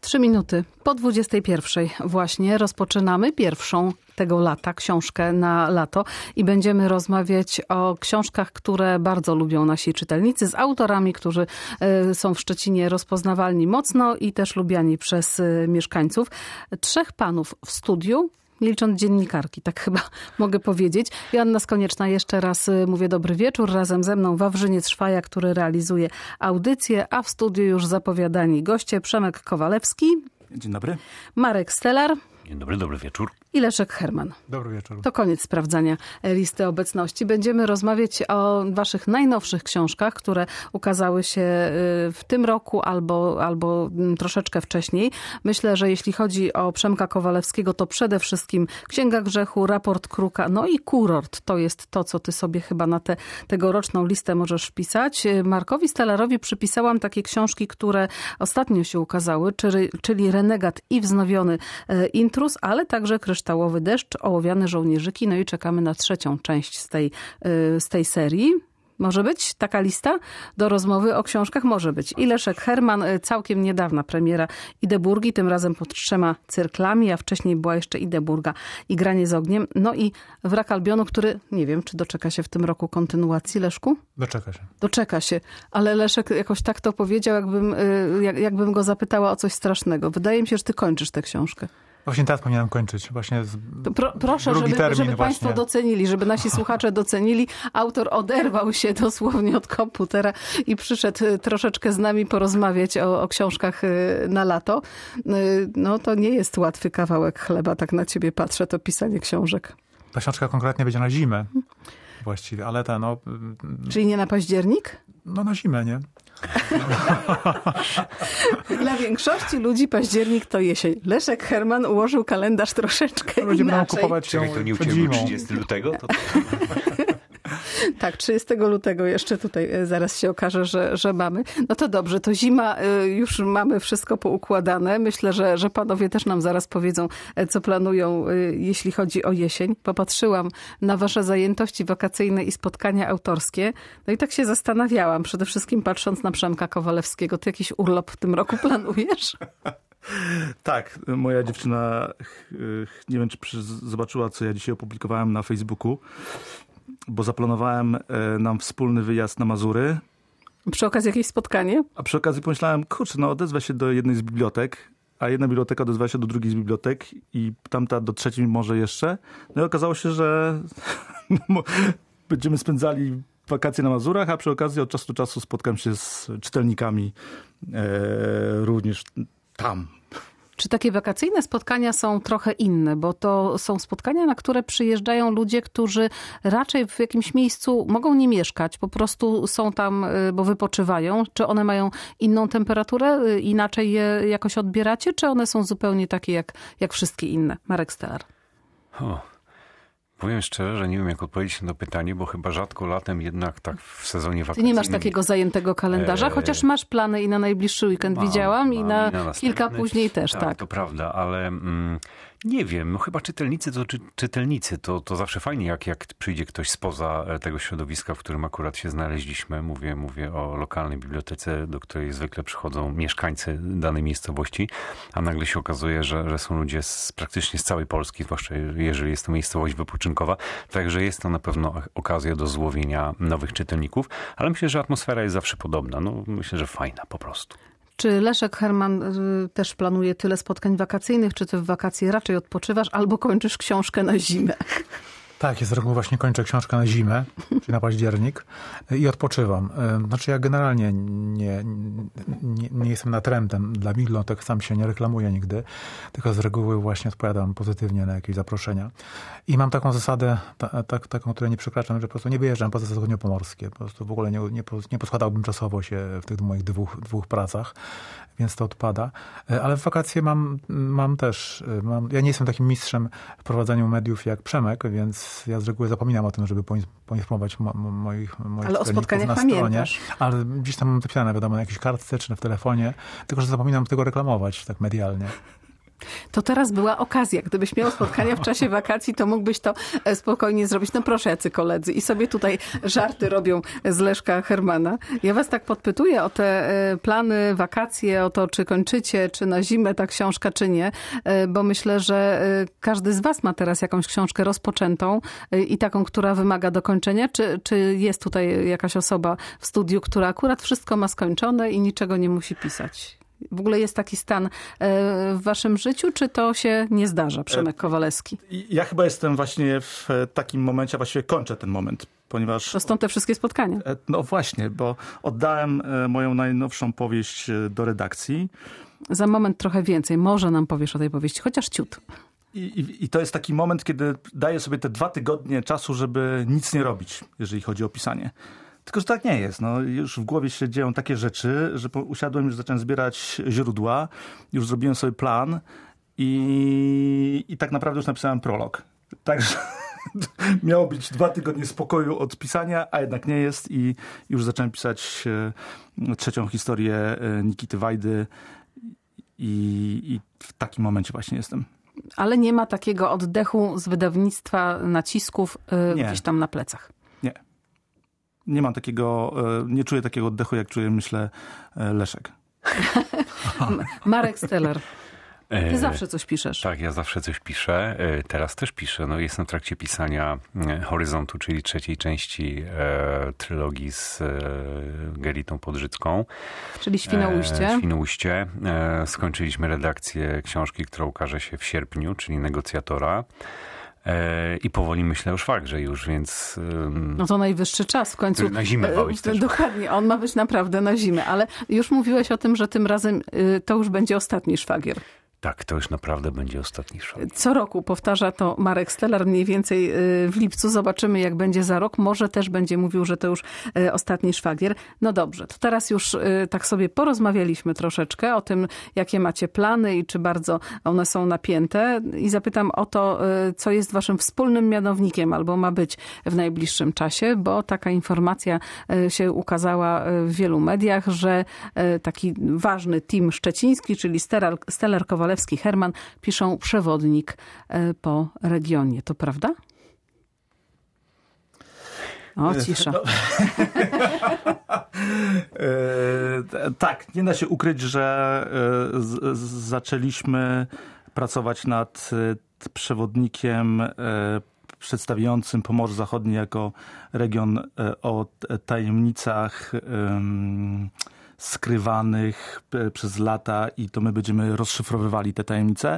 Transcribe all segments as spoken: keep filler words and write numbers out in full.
Trzy minuty po dwudziestej pierwszej właśnie rozpoczynamy pierwszą tego lata książkę na lato i będziemy rozmawiać o książkach, które bardzo lubią nasi czytelnicy, z autorami, którzy są w Szczecinie rozpoznawalni mocno i też lubiani przez mieszkańców. Trzech panów w studiu, nie licząc dziennikarki, tak chyba mogę powiedzieć. Joanna Skonieczna, jeszcze raz mówię dobry wieczór. Razem ze mną Wawrzyniec Szwaja, który realizuje audycję, a w studiu już zapowiadani goście Przemek Kowalewski. Dzień dobry. Marek Stelar. Dzień dobry, dobry wieczór. I Leszek Herman. Dobry wieczór. To koniec sprawdzania listy obecności. Będziemy rozmawiać o waszych najnowszych książkach, które ukazały się w tym roku albo, albo troszeczkę wcześniej. Myślę, że jeśli chodzi o Przemka Kowalewskiego, to przede wszystkim Księga Grzechu, Raport Kruka, no i Kurort. To jest to, co ty sobie chyba na tę tegoroczną listę możesz wpisać. Markowi Stelarowi przypisałam takie książki, które ostatnio się ukazały, czyli, czyli Renegat i Wznowiony Intruz, ale także Kryształowy deszcz, Ołowiane żołnierzyki. No i czekamy na trzecią część z tej, z tej serii. Może być taka lista do rozmowy o książkach? Może być. I Leszek Herman, całkiem niedawna premiera Ideburgi, tym razem pod trzema cyrklami, a wcześniej była jeszcze Ideburga i Granie z ogniem. No i Wrak Albionu, który nie wiem, czy doczeka się w tym roku kontynuacji, Leszku? Doczeka się. Doczeka się. Ale Leszek jakoś tak to powiedział, jakbym, jak, jakbym go zapytała o coś strasznego. Wydaje mi się, że ty kończysz tę książkę. Właśnie teraz powinienem kończyć. Właśnie z... Pro, proszę, żeby, żeby państwo docenili, żeby nasi słuchacze docenili. Autor oderwał się dosłownie od komputera i przyszedł troszeczkę z nami porozmawiać o, o książkach na lato. No to nie jest łatwy kawałek chleba, tak na ciebie patrzę, to pisanie książek. Ta książka konkretnie będzie na zimę właściwie, ale ta no... Czyli nie na październik? No na zimę, nie? Dla większości ludzi październik to jesień. Leszek Herman ułożył kalendarz troszeczkę no, będziemy inaczej. kupować ją to nie u ciebie trzydziestego lutego? To... Tak, trzydziestego lutego jeszcze tutaj zaraz się okaże, że, że mamy. No to dobrze, to zima, już mamy wszystko poukładane. Myślę, że, że panowie też nam zaraz powiedzą, co planują, jeśli chodzi o jesień. Popatrzyłam na wasze zajętości wakacyjne i spotkania autorskie. No i tak się zastanawiałam, przede wszystkim patrząc na Przemka Kowalewskiego. Ty jakiś urlop w tym roku planujesz? Tak, moja dziewczyna, nie wiem, czy zobaczyła, co ja dzisiaj opublikowałem na Facebooku, bo zaplanowałem nam wspólny wyjazd na Mazury. Przy okazji jakieś spotkanie? A przy okazji pomyślałem, kurczę, no odezwę się do jednej z bibliotek, a jedna biblioteka odezwała się do drugiej z bibliotek i tamta do trzeciej może jeszcze. No i okazało się, że będziemy spędzali wakacje na Mazurach, a przy okazji od czasu do czasu spotkam się z czytelnikami e, również tam. Czy takie wakacyjne spotkania są trochę inne? Bo to są spotkania, na które przyjeżdżają ludzie, którzy raczej w jakimś miejscu mogą nie mieszkać. Po prostu są tam, bo wypoczywają. Czy one mają inną temperaturę? Inaczej je jakoś odbieracie? Czy one są zupełnie takie jak, jak wszystkie inne? Marek Stelar. O. Powiem szczerze, że nie wiem, jak odpowiedzieć na to pytanie, bo chyba rzadko latem jednak tak w sezonie wakacyjnym... Ty nie masz takiego zajętego kalendarza, chociaż masz plany i na najbliższy weekend mam, widziałam mam, i na, i na kilka później też, tak. Tak, to prawda, ale mm, nie wiem, no chyba czytelnicy to czy, czytelnicy, to, to zawsze fajnie, jak, jak przyjdzie ktoś spoza tego środowiska, w którym akurat się znaleźliśmy. Mówię, mówię o lokalnej bibliotece, do której zwykle przychodzą mieszkańcy danej miejscowości, a nagle się okazuje, że, że są ludzie z, praktycznie z całej Polski, zwłaszcza jeżeli jest to miejscowość wypoczynkowa. Także jest to na pewno okazja do złowienia nowych czytelników, ale myślę, że atmosfera jest zawsze podobna. No, myślę, że fajna po prostu. Czy Leszek Herman też planuje tyle spotkań wakacyjnych, czy ty w wakacje raczej odpoczywasz albo kończysz książkę na zimę? Tak, jest reguła właśnie kończę książkę na zimę, czyli na październik i odpoczywam. Znaczy ja generalnie nie, nie, nie jestem natrętem dla bibliotek, sam się nie reklamuję nigdy, tylko z reguły właśnie odpowiadam pozytywnie na jakieś zaproszenia. I mam taką zasadę, ta, ta, taką, której nie przekraczam, że po prostu nie wyjeżdżam poza zachodniopomorskie. Po prostu w ogóle nie, nie, nie poskładałbym czasowo się w tych moich dwóch, dwóch pracach, więc to odpada. Ale w wakacje mam, mam też, mam, ja nie jestem takim mistrzem w prowadzeniu mediów jak Przemek, więc ja z reguły zapominam o tym, żeby poinformować mo, mo, moich, moich Ale o spotkaniach na pamiętasz. stronie. Ale gdzieś tam mam zapisane, wiadomo, na jakiejś kartce czy w telefonie, tylko że zapominam tego reklamować tak medialnie. To teraz była okazja. Gdybyś miał spotkania w czasie wakacji, to mógłbyś to spokojnie zrobić. No proszę, jacy koledzy. I sobie tutaj żarty robią z Leszka Hermana. Ja was tak podpytuję o te plany, wakacje, o to, czy kończycie, czy na zimę ta książka, czy nie, bo myślę, że każdy z was ma teraz jakąś książkę rozpoczętą i taką, która wymaga dokończenia. Czy, czy jest tutaj jakaś osoba w studiu, która akurat wszystko ma skończone i niczego nie musi pisać? W ogóle jest taki stan w waszym życiu, czy to się nie zdarza, Przemek Kowalewski? Ja chyba jestem właśnie w takim momencie, właściwie kończę ten moment, ponieważ... To stąd te wszystkie spotkania. No właśnie, bo oddałem moją najnowszą powieść do redakcji. Za moment trochę więcej. Może nam powiesz o tej powieści, chociaż ciut. I, i, I to jest taki moment, kiedy daję sobie te dwa tygodnie czasu, żeby nic nie robić, jeżeli chodzi o pisanie. Tylko, że tak nie jest. No, już w głowie się dzieją takie rzeczy, że usiadłem, już zacząłem zbierać źródła, już zrobiłem sobie plan i, i tak naprawdę już napisałem prolog. Także miało być dwa tygodnie spokoju od pisania, a jednak nie jest i już zacząłem pisać e, trzecią historię e, Nikity Wajdy i, i w takim momencie właśnie jestem. Ale nie ma takiego oddechu z wydawnictwa, nacisków e, gdzieś tam na plecach. Nie. Nie mam takiego, nie czuję takiego oddechu, jak czuje, myślę, Leszek. Marek Stelar. Ty zawsze coś piszesz. Tak, ja zawsze coś piszę. Teraz też piszę. No, jestem w trakcie pisania Horyzontu, czyli trzeciej części e, trylogii z e, Gelitą Podrzycką. Czyli Świnoujście. E, Świnoujście. E, skończyliśmy redakcję książki, która ukaże się w sierpniu, czyli Negocjatora. I powoli myślę o szwagrze już, więc... No to najwyższy czas w końcu. Na zimę ma być też. Dokładnie, on ma być naprawdę na zimę, ale już mówiłeś o tym, że tym razem to już będzie ostatni szwagier. Tak, to już naprawdę będzie ostatni szwagier. Co roku powtarza to Marek Stelar, mniej więcej w lipcu. Zobaczymy, jak będzie za rok. Może też będzie mówił, że to już ostatni szwagier. No dobrze, to teraz już tak sobie porozmawialiśmy troszeczkę o tym, jakie macie plany i czy bardzo one są napięte. I zapytam o to, co jest waszym wspólnym mianownikiem albo ma być w najbliższym czasie, bo taka informacja się ukazała w wielu mediach, że taki ważny team szczeciński, czyli Stelar, Stelar Kowalewski, Herman, piszą przewodnik po regionie. To prawda? O, cisza. No. e, tak, nie da się ukryć, że z, z, zaczęliśmy pracować nad przewodnikiem e, przedstawiającym Pomorze Zachodnie jako region e, o tajemnicach e, skrywanych przez lata i to my będziemy rozszyfrowywali te tajemnice.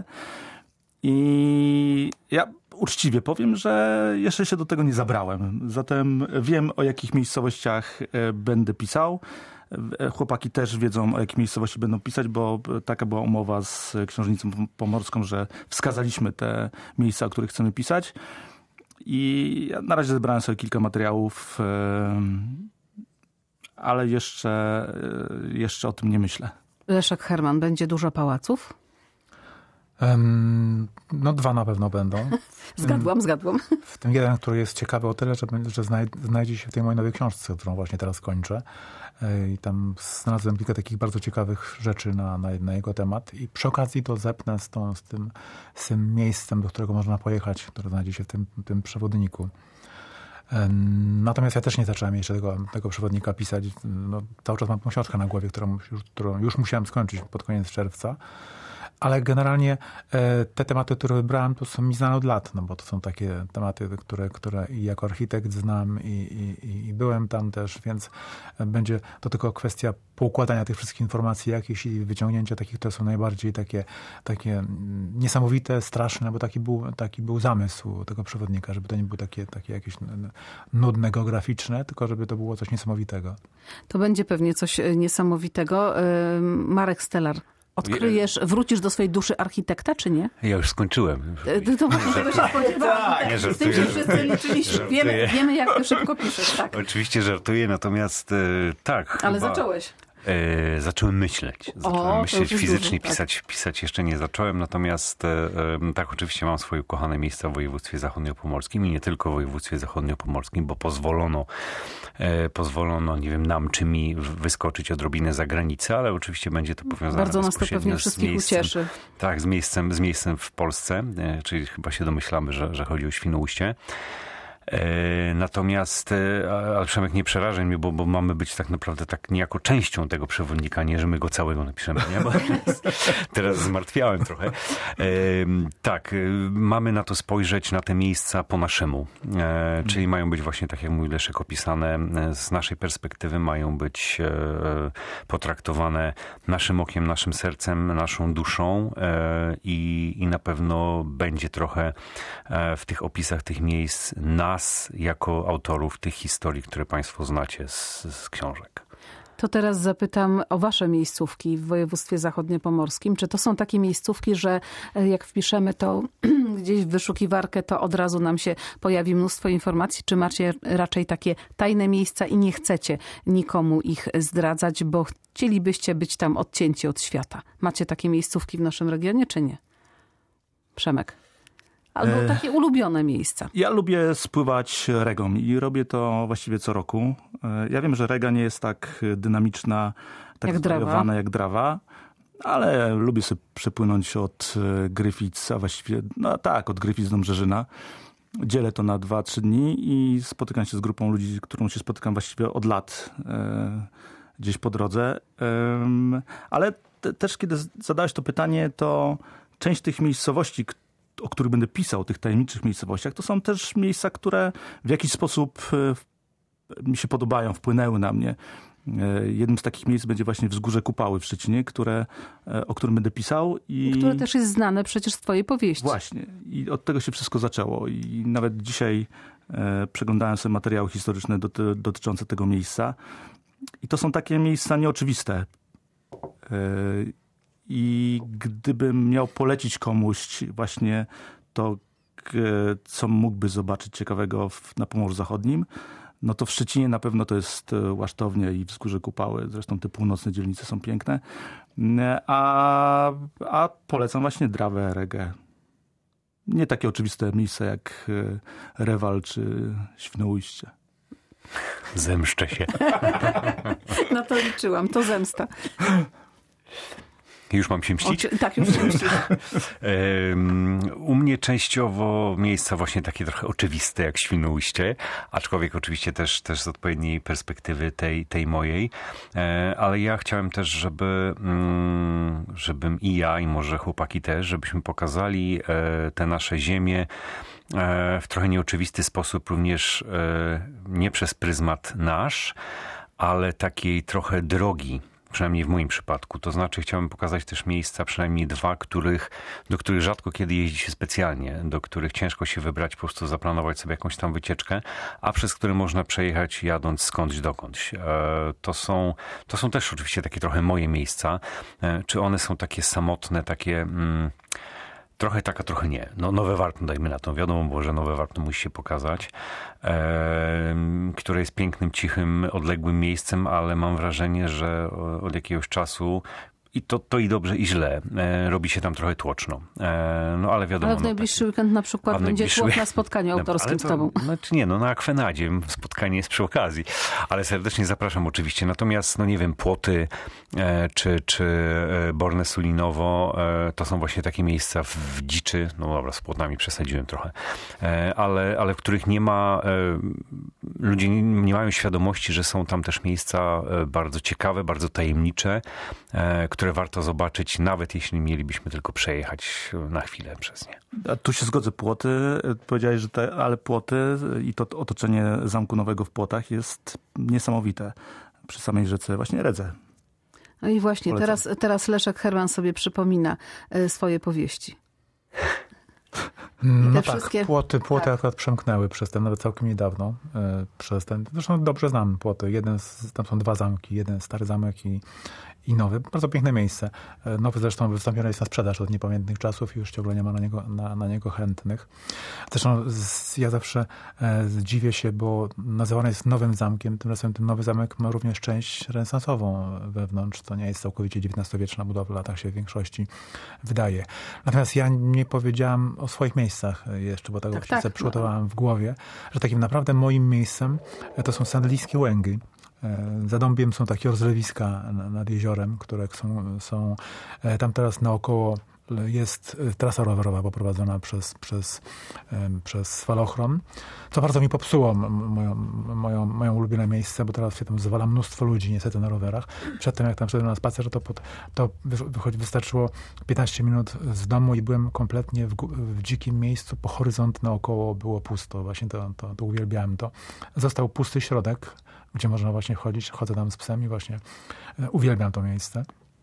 I ja uczciwie powiem, że jeszcze się do tego nie zabrałem. Zatem wiem, o jakich miejscowościach będę pisał. Chłopaki też wiedzą, o jakich miejscowości będą pisać, bo taka była umowa z Książnicą Pomorską, że wskazaliśmy te miejsca, o których chcemy pisać. I ja na razie zebrałem sobie kilka materiałów, ale jeszcze, jeszcze o tym nie myślę. Leszek Herman, będzie dużo pałaców? Um, no dwa na pewno będą. Zgadłam, zgadłam. W tym jeden, który jest ciekawy o tyle, że, że znajdzie się w tej mojej nowej książce, którą właśnie teraz kończę. I tam znalazłem kilka takich bardzo ciekawych rzeczy na, na, na jego temat. I przy okazji to zepnę z, tą, z, tym, z tym miejscem, do którego można pojechać, które znajdzie się w tym, tym przewodniku. Natomiast ja też nie zacząłem jeszcze tego, tego przewodnika pisać. No, cały czas mam tą książkę na głowie, którą, którą już musiałem skończyć pod koniec czerwca. Ale generalnie te tematy, które wybrałem, to są mi znane od lat, no bo to są takie tematy, które, które i jako architekt znam i, i, i byłem tam też, więc będzie to tylko kwestia poukładania tych wszystkich informacji jakichś i wyciągnięcia takich, które są najbardziej takie, takie niesamowite, straszne, bo taki był, taki był zamysł tego przewodnika, żeby to nie było takie, takie jakieś nudne, geograficzne, tylko żeby to było coś niesamowitego. To będzie pewnie coś niesamowitego. Marek Stelar. Odkryjesz, wrócisz do swojej duszy architekta, czy nie? Ja już skończyłem. To właśnie tego się spodziewałam. Z tym się wszyscy liczyliśmy. Wiemy, wiemy, jak ty szybko piszesz. Tak. Oczywiście żartuję, natomiast tak. Ale chyba... zacząłeś. E, zacząłem myśleć. Zacząłem O, myśleć fizycznie, dużo, pisać, tak. pisać jeszcze nie zacząłem, natomiast e, e, tak, oczywiście mam swoje ukochane miejsca w województwie zachodniopomorskim i nie tylko w województwie zachodniopomorskim, bo pozwolono, e, pozwolono, nie wiem, nam czy mi wyskoczyć odrobinę za granicę, ale oczywiście będzie to powiązane Bardzo nas to bezpośrednio pewnie z wszystkich miejscem, ucieszy. tak, z miejscem, z miejscem w Polsce, e, czyli chyba się domyślamy, że, że chodzi o Świnoujście. Natomiast, ale Przemek, nie przerażaj mnie, bo, bo mamy być tak naprawdę tak niejako częścią tego przewodnika, nie, że my go całego napiszemy, nie? Bo teraz, teraz zmartwiałem trochę. Tak, mamy na to spojrzeć, na te miejsca po naszemu. Czyli mają być właśnie, tak jak mówi Leszek, opisane z naszej perspektywy, mają być potraktowane naszym okiem, naszym sercem, naszą duszą i, i na pewno będzie trochę w tych opisach tych miejsc na nas jako autorów tych historii, które Państwo znacie z, z książek. To teraz zapytam o wasze miejscówki w województwie zachodniopomorskim. Czy to są takie miejscówki, że jak wpiszemy to gdzieś w wyszukiwarkę, to od razu nam się pojawi mnóstwo informacji? Czy macie raczej takie tajne miejsca i nie chcecie nikomu ich zdradzać, bo chcielibyście być tam odcięci od świata? Macie takie miejscówki w naszym regionie, czy nie? Przemek. Albo takie ulubione miejsca. Ja lubię spływać regą i robię to właściwie co roku. Ja wiem, że rega nie jest tak dynamiczna, tak jak zwariowana jak drawa, ale lubię sobie przepłynąć od Gryfic, a właściwie, no tak, od Gryfic do Mrzeżyna. Dzielę to na dwa, trzy dni i spotykam się z grupą ludzi, którą się spotykam właściwie od lat gdzieś po drodze. Ale te, też kiedy zadałeś to pytanie, to część tych miejscowości, o których będę pisał, o tych tajemniczych miejscowościach, to są też miejsca, które w jakiś sposób mi się podobają, wpłynęły na mnie. Jednym z takich miejsc będzie właśnie Wzgórze Kupały w Szczecinie, które, o którym będę pisał. I które też jest znane przecież z twojej powieści. Właśnie. I od tego się wszystko zaczęło. I nawet dzisiaj e, przeglądałem sobie materiały historyczne doty, dotyczące tego miejsca. I to są takie miejsca nieoczywiste. E, I gdybym miał polecić komuś właśnie to, co mógłby zobaczyć ciekawego na Pomorzu Zachodnim, no to w Szczecinie na pewno to jest Łasztownia i Wzgórze Kupały. Zresztą te północne dzielnice są piękne. A, a polecam właśnie Drawę, Regę. Nie takie oczywiste miejsca jak Rewal czy Świnoujście. Zemszczę się. No to liczyłam, to zemsta. Już mam się mścić? O, tak, już się mścić. U mnie częściowo miejsca właśnie takie trochę oczywiste jak Świnoujście, aczkolwiek oczywiście też, też z odpowiedniej perspektywy tej, tej mojej, ale ja chciałem też, żeby żebym i ja, i może chłopaki też, żebyśmy pokazali te nasze ziemie w trochę nieoczywisty sposób, również nie przez pryzmat nasz, ale takiej trochę drogi. Przynajmniej w moim przypadku. To znaczy chciałem pokazać też miejsca, przynajmniej dwa, których, do których rzadko kiedy jeździ się specjalnie, do których ciężko się wybrać, po prostu zaplanować sobie jakąś tam wycieczkę, a przez które można przejechać jadąc skądś dokądś. To są, to są też oczywiście takie trochę moje miejsca. Czy one są takie samotne, takie... Mm, trochę tak, a trochę nie. No, Nowe Warpno, dajmy na to. Wiadomo było, że Nowe Warpno musi się pokazać, e, które jest pięknym, cichym, odległym miejscem, ale mam wrażenie, że od jakiegoś czasu i to, to i dobrze, i źle. E, robi się tam trochę tłoczno. E, no ale wiadomo. Ale w najbliższy no, weekend na przykład będzie tłok na spotkaniu autorskim to, z tobą. Znaczy nie, no na Akwenadzie spotkanie jest przy okazji. Ale serdecznie zapraszam oczywiście. Natomiast, no nie wiem, Płoty e, czy, czy Borne Sulinowo e, to są właśnie takie miejsca w, w dziczy. No dobra, z Płotami przesadziłem trochę. E, ale, ale w których nie ma e, ludzie nie, nie mają świadomości, że są tam też miejsca bardzo ciekawe, bardzo tajemnicze, e, które warto zobaczyć, nawet jeśli mielibyśmy tylko przejechać na chwilę przez nie. A tu się zgodzę, Płoty. Powiedziałeś, że te, ale Płoty i to otoczenie Zamku Nowego w Płotach jest niesamowite. Przy samej rzece właśnie Redze. No i właśnie, teraz, teraz Leszek Herman sobie przypomina swoje powieści. No tak, wszystkie... płoty, płoty tak. akurat przemknęły przez ten, nawet całkiem niedawno. Przez ten, zresztą dobrze znam Płoty. Jeden z, tam są dwa zamki. Jeden stary zamek i, i Nowy. Bardzo piękne miejsce. Nowy zresztą wystąpiony jest na sprzedaż od niepamiętnych czasów i już ciągle nie ma na niego, na, na niego chętnych. Zresztą z, ja zawsze e, dziwię się, bo nazywany jest Nowym Zamkiem. Tymczasem ten Nowy Zamek ma również część renesansową wewnątrz. To nie jest całkowicie dziewiętnastowieczna budowla, tak się w większości wydaje. Natomiast ja nie powiedziałam o swoich miejscach jeszcze, bo tego tak, tak, tak, przygotowałam no. w głowie, że takim naprawdę moim miejscem to są sandylijskie Łęgi. Za Dąbiem są takie rozlewiska nad jeziorem, które są, są tam teraz naokoło jest trasa rowerowa poprowadzona przez, przez, przez falochron, co bardzo mi popsuło moją, moją, moją ulubione miejsce, bo teraz się tam zwala mnóstwo ludzi niestety na rowerach. Przedtem jak tam szedłem na spacer, to, pod, to wychodzi, wystarczyło piętnaście minut z domu i byłem kompletnie w, w dzikim miejscu, po horyzont naokoło było pusto. Właśnie to, to, to uwielbiałem to. Został pusty środek, gdzie można właśnie chodzić. Chodzę tam z psem i właśnie uwielbiam to miejsce.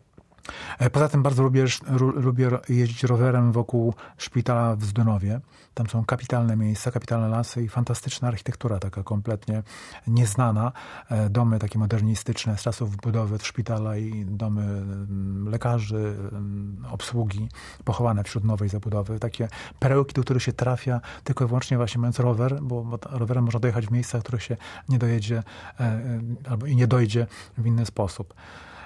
Poza tym bardzo lubię, lubię jeździć rowerem wokół szpitala w Zdunowie. Tam są kapitalne miejsca, kapitalne lasy i fantastyczna architektura, taka kompletnie nieznana. Domy takie modernistyczne z czasów budowy szpitala i domy lekarzy, obsługi pochowane wśród nowej zabudowy. Takie perełki, do których się trafia tylko i wyłącznie właśnie mając rower, bo, bo rowerem można dojechać w miejsca, w których się nie dojedzie albo i nie dojdzie w inny sposób.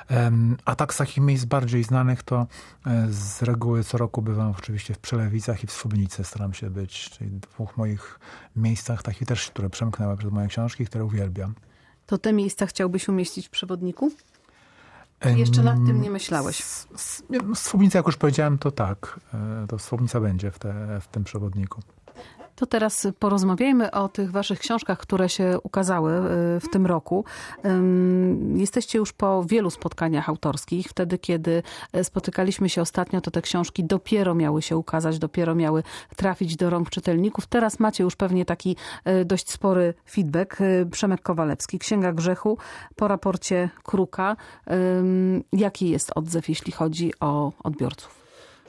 A tak z takich miejsc bardziej znanych to z reguły co roku bywam oczywiście w Przelewicach i w Słubnicy. Staram się być, czyli dwóch moich miejscach, takich też, które przemknęły przez moje książki, które uwielbiam. To te miejsca chciałbyś umieścić w przewodniku? Jeszcze nad tym nie myślałeś? Słubnica, jak już powiedziałem, to tak. To Słubnica będzie w, te, w tym przewodniku. To teraz porozmawiajmy o tych waszych książkach, które się ukazały w tym roku. Jesteście już po wielu spotkaniach autorskich. Wtedy, kiedy spotykaliśmy się ostatnio, to te książki dopiero miały się ukazać, dopiero miały trafić do rąk czytelników. Teraz macie już pewnie taki dość spory feedback. Przemek Kowalewski, Księga Grzechu, po raporcie Kruka. Jaki jest odzew, jeśli chodzi o odbiorców?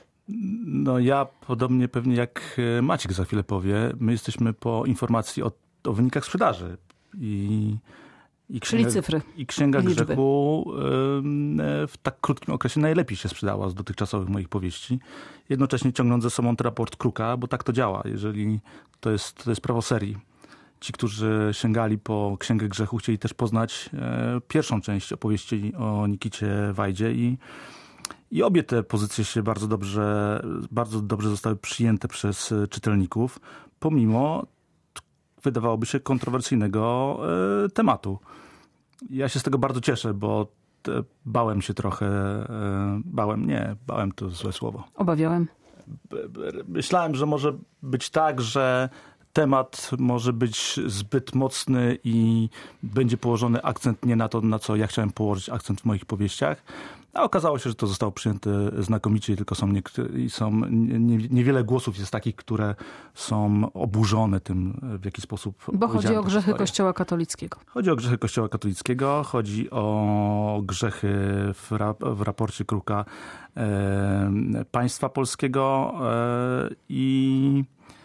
No ja, podobnie pewnie jak Maciek za chwilę powie, my jesteśmy po informacji o, o wynikach sprzedaży. I, i księga, Czyli cyfry. I Księga Liczby. Grzechu w tak krótkim okresie najlepiej się sprzedała z dotychczasowych moich powieści. Jednocześnie ciągnąc ze sobą ten raport Kruka, bo tak to działa. Jeżeli to jest, to jest prawo serii. Ci, którzy sięgali po Księgę Grzechu, chcieli też poznać pierwszą część opowieści o Nikicie Wajdzie i I obie te pozycje się bardzo dobrze, bardzo dobrze zostały przyjęte przez czytelników, pomimo, wydawałoby się, kontrowersyjnego e, tematu. Ja się z tego bardzo cieszę, bo te, bałem się trochę, e, bałem, nie, bałem to złe słowo. Obawiałem. Myślałem, że może być tak, że temat może być zbyt mocny i będzie położony akcent nie na to, na co ja chciałem położyć akcent w moich powieściach. A okazało się, że to zostało przyjęte znakomicie, tylko są, niektóre, są nie, niewiele głosów jest takich, które są oburzone tym, w jaki sposób... Bo chodzi o grzechy Kościoła katolickiego. Chodzi o grzechy Kościoła katolickiego, chodzi o grzechy w, rap, w raporcie Kruka e, państwa polskiego e, i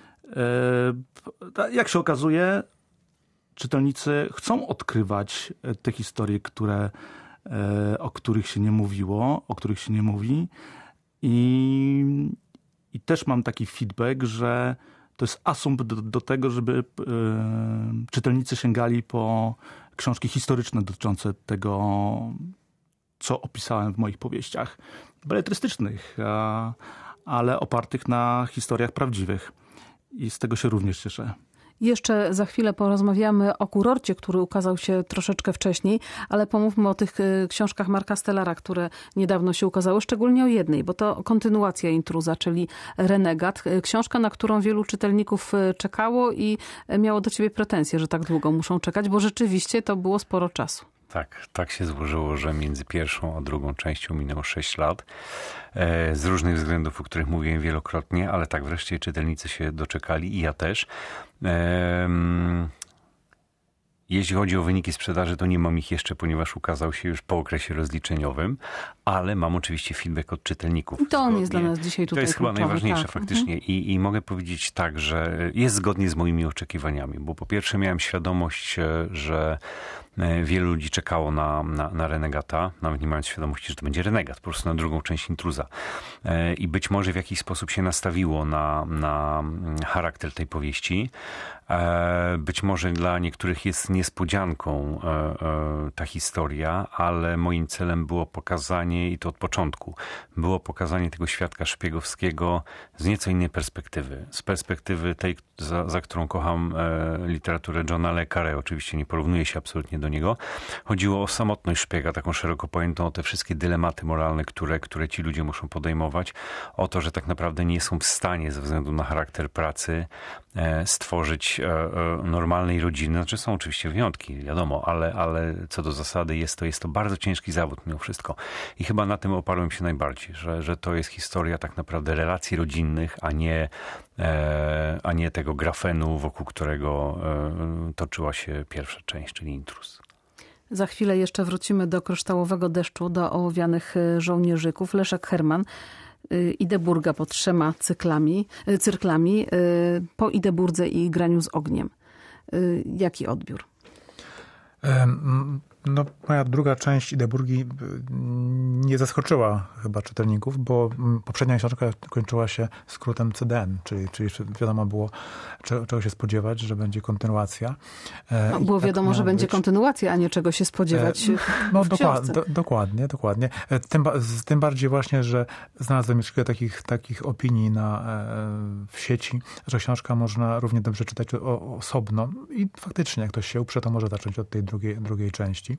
e, jak się okazuje, czytelnicy chcą odkrywać te historie, które o których się nie mówiło, o których się nie mówi. I, i też mam taki feedback, że to jest asumpt do, do tego, żeby y, czytelnicy sięgali po książki historyczne dotyczące tego, co opisałem w moich powieściach beletrystycznych, a, ale opartych na historiach prawdziwych. I z tego się również cieszę. Jeszcze za chwilę porozmawiamy o Kurorcie, który ukazał się troszeczkę wcześniej, ale pomówmy o tych książkach Marka Stellara, które niedawno się ukazały, szczególnie o jednej, bo to kontynuacja Intruza, czyli Renegat. Książka, na którą wielu czytelników czekało i miało do ciebie pretensje, że tak długo muszą czekać, bo rzeczywiście to było sporo czasu. Tak, tak się złożyło, że między pierwszą a drugą częścią minęło sześć lat. Z różnych względów, o których mówiłem wielokrotnie, ale tak wreszcie czytelnicy się doczekali i ja też. Jeśli chodzi o wyniki sprzedaży, to nie mam ich jeszcze, ponieważ ukazał się już po okresie rozliczeniowym, ale mam oczywiście feedback od czytelników. I to on jest dla nas dzisiaj tutaj To jest chyba kluczowy, najważniejsze tak. faktycznie. Mhm. I, I mogę powiedzieć tak, że jest zgodnie z moimi oczekiwaniami, bo po pierwsze miałem świadomość, że wielu ludzi czekało na, na, na Renegata, nawet nie mając świadomości, że to będzie Renegat, po prostu na drugą część Intruza. I być może w jakiś sposób się nastawiło na, na charakter tej powieści. Być może dla niektórych jest niespodzianką ta historia, ale moim celem było pokazanie, i to od początku, było pokazanie tego świadka szpiegowskiego z nieco innej perspektywy. Z perspektywy tej, za, za którą kocham literaturę Johna le Carré. Oczywiście nie porównuję się absolutnie do niego. Chodziło o samotność szpiega, taką szeroko pojętą, o te wszystkie dylematy moralne, które, które ci ludzie muszą podejmować. O to, że tak naprawdę nie są w stanie ze względu na charakter pracy stworzyć normalnej rodziny. Znaczy są oczywiście wyjątki, wiadomo, ale, ale co do zasady jest to, jest to bardzo ciężki zawód mimo wszystko. I chyba na tym oparłem się najbardziej, że, że to jest historia tak naprawdę relacji rodzinnych, a nie, a nie tego grafenu, wokół którego toczyła się pierwsza część, czyli Intruz. Za chwilę jeszcze wrócimy do Kryształowego deszczu, do ołowianych żołnierzyków. Leszek Herman, Ideburga pod trzema cyklami, cyrklami, po Ideburdze i Graniu z ogniem. Jaki odbiór? No, moja druga część Ideburgi nie zaskoczyła chyba czytelników, bo poprzednia książka kończyła się skrótem C D N, czyli, czyli wiadomo było, czego się spodziewać, że będzie kontynuacja. No, było tak wiadomo, że będzie być. kontynuacja, a nie czego się spodziewać No w dokładnie, do, dokładnie, dokładnie. Tym, tym bardziej właśnie, że znalazłem już kilka takich, takich opinii na, w sieci, że książka można równie dobrze czytać o, osobno i faktycznie, jak ktoś się uprze, to może zacząć od tej drugiej, drugiej części.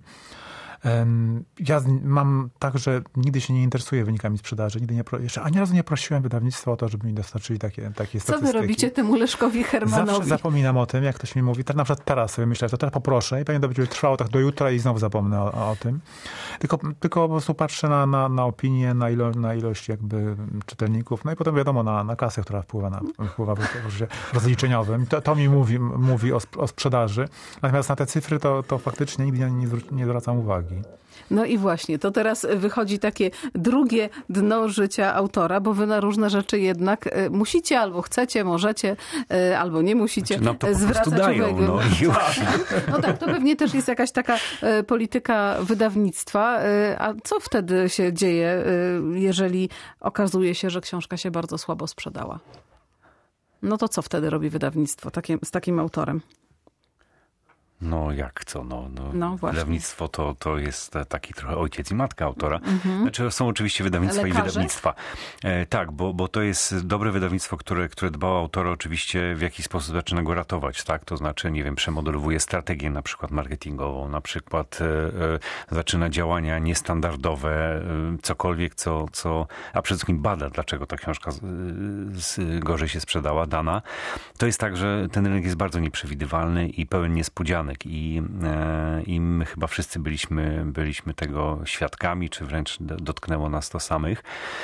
Ja mam tak, że nigdy się nie interesuję wynikami sprzedaży. Nigdy nie, jeszcze ani razu nie prosiłem wydawnictwa o to, żeby mi dostarczyli takie, takie statystyki. Co wy robicie temu Leszkowi Hermanowi? Zawsze zapominam o tym, jak ktoś mi mówi. Na przykład teraz sobie myślę, to teraz poproszę i pewnie to będzie trwało tak do jutra i znowu zapomnę o, o tym. Tylko, tylko po prostu patrzę na, na, na opinię, na, ilo, na ilość jakby czytelników. No i potem wiadomo na, na kasę, która wpływa, na, wpływa w rozliczeniowym. To, to mi mówi, mówi o, o sprzedaży. Natomiast na te cyfry to, to faktycznie nigdy nie, nie, nie zwracam uwagi. No i właśnie, to teraz wychodzi takie drugie dno życia autora, bo wy na różne rzeczy jednak musicie, albo chcecie, możecie, albo nie musicie znaczy, nam to zwracać dają, uwagę. no, już. No tak, to pewnie też jest jakaś taka polityka wydawnictwa. A co wtedy się dzieje, jeżeli okazuje się, że książka się bardzo słabo sprzedała? No to co wtedy robi wydawnictwo takie, z takim autorem? No jak co? No, no, no wydawnictwo to, to jest taki trochę ojciec i matka autora. Mhm. Znaczy są oczywiście wydawnictwa Lekarze? i wydawnictwa. E, tak, bo, bo to jest dobre wydawnictwo, które, które dba o autora, oczywiście w jakiś sposób zaczyna go ratować, tak? To znaczy, nie wiem, przemodelowuje strategię na przykład marketingową, na przykład e, e, zaczyna działania niestandardowe, e, cokolwiek, co, co, a przede wszystkim bada, dlaczego ta książka z, z, gorzej się sprzedała, dana. To jest tak, że ten rynek jest bardzo nieprzewidywalny i pełen niespodzianek. I, I my chyba wszyscy byliśmy, byliśmy tego świadkami, czy wręcz dotknęło nas to samych.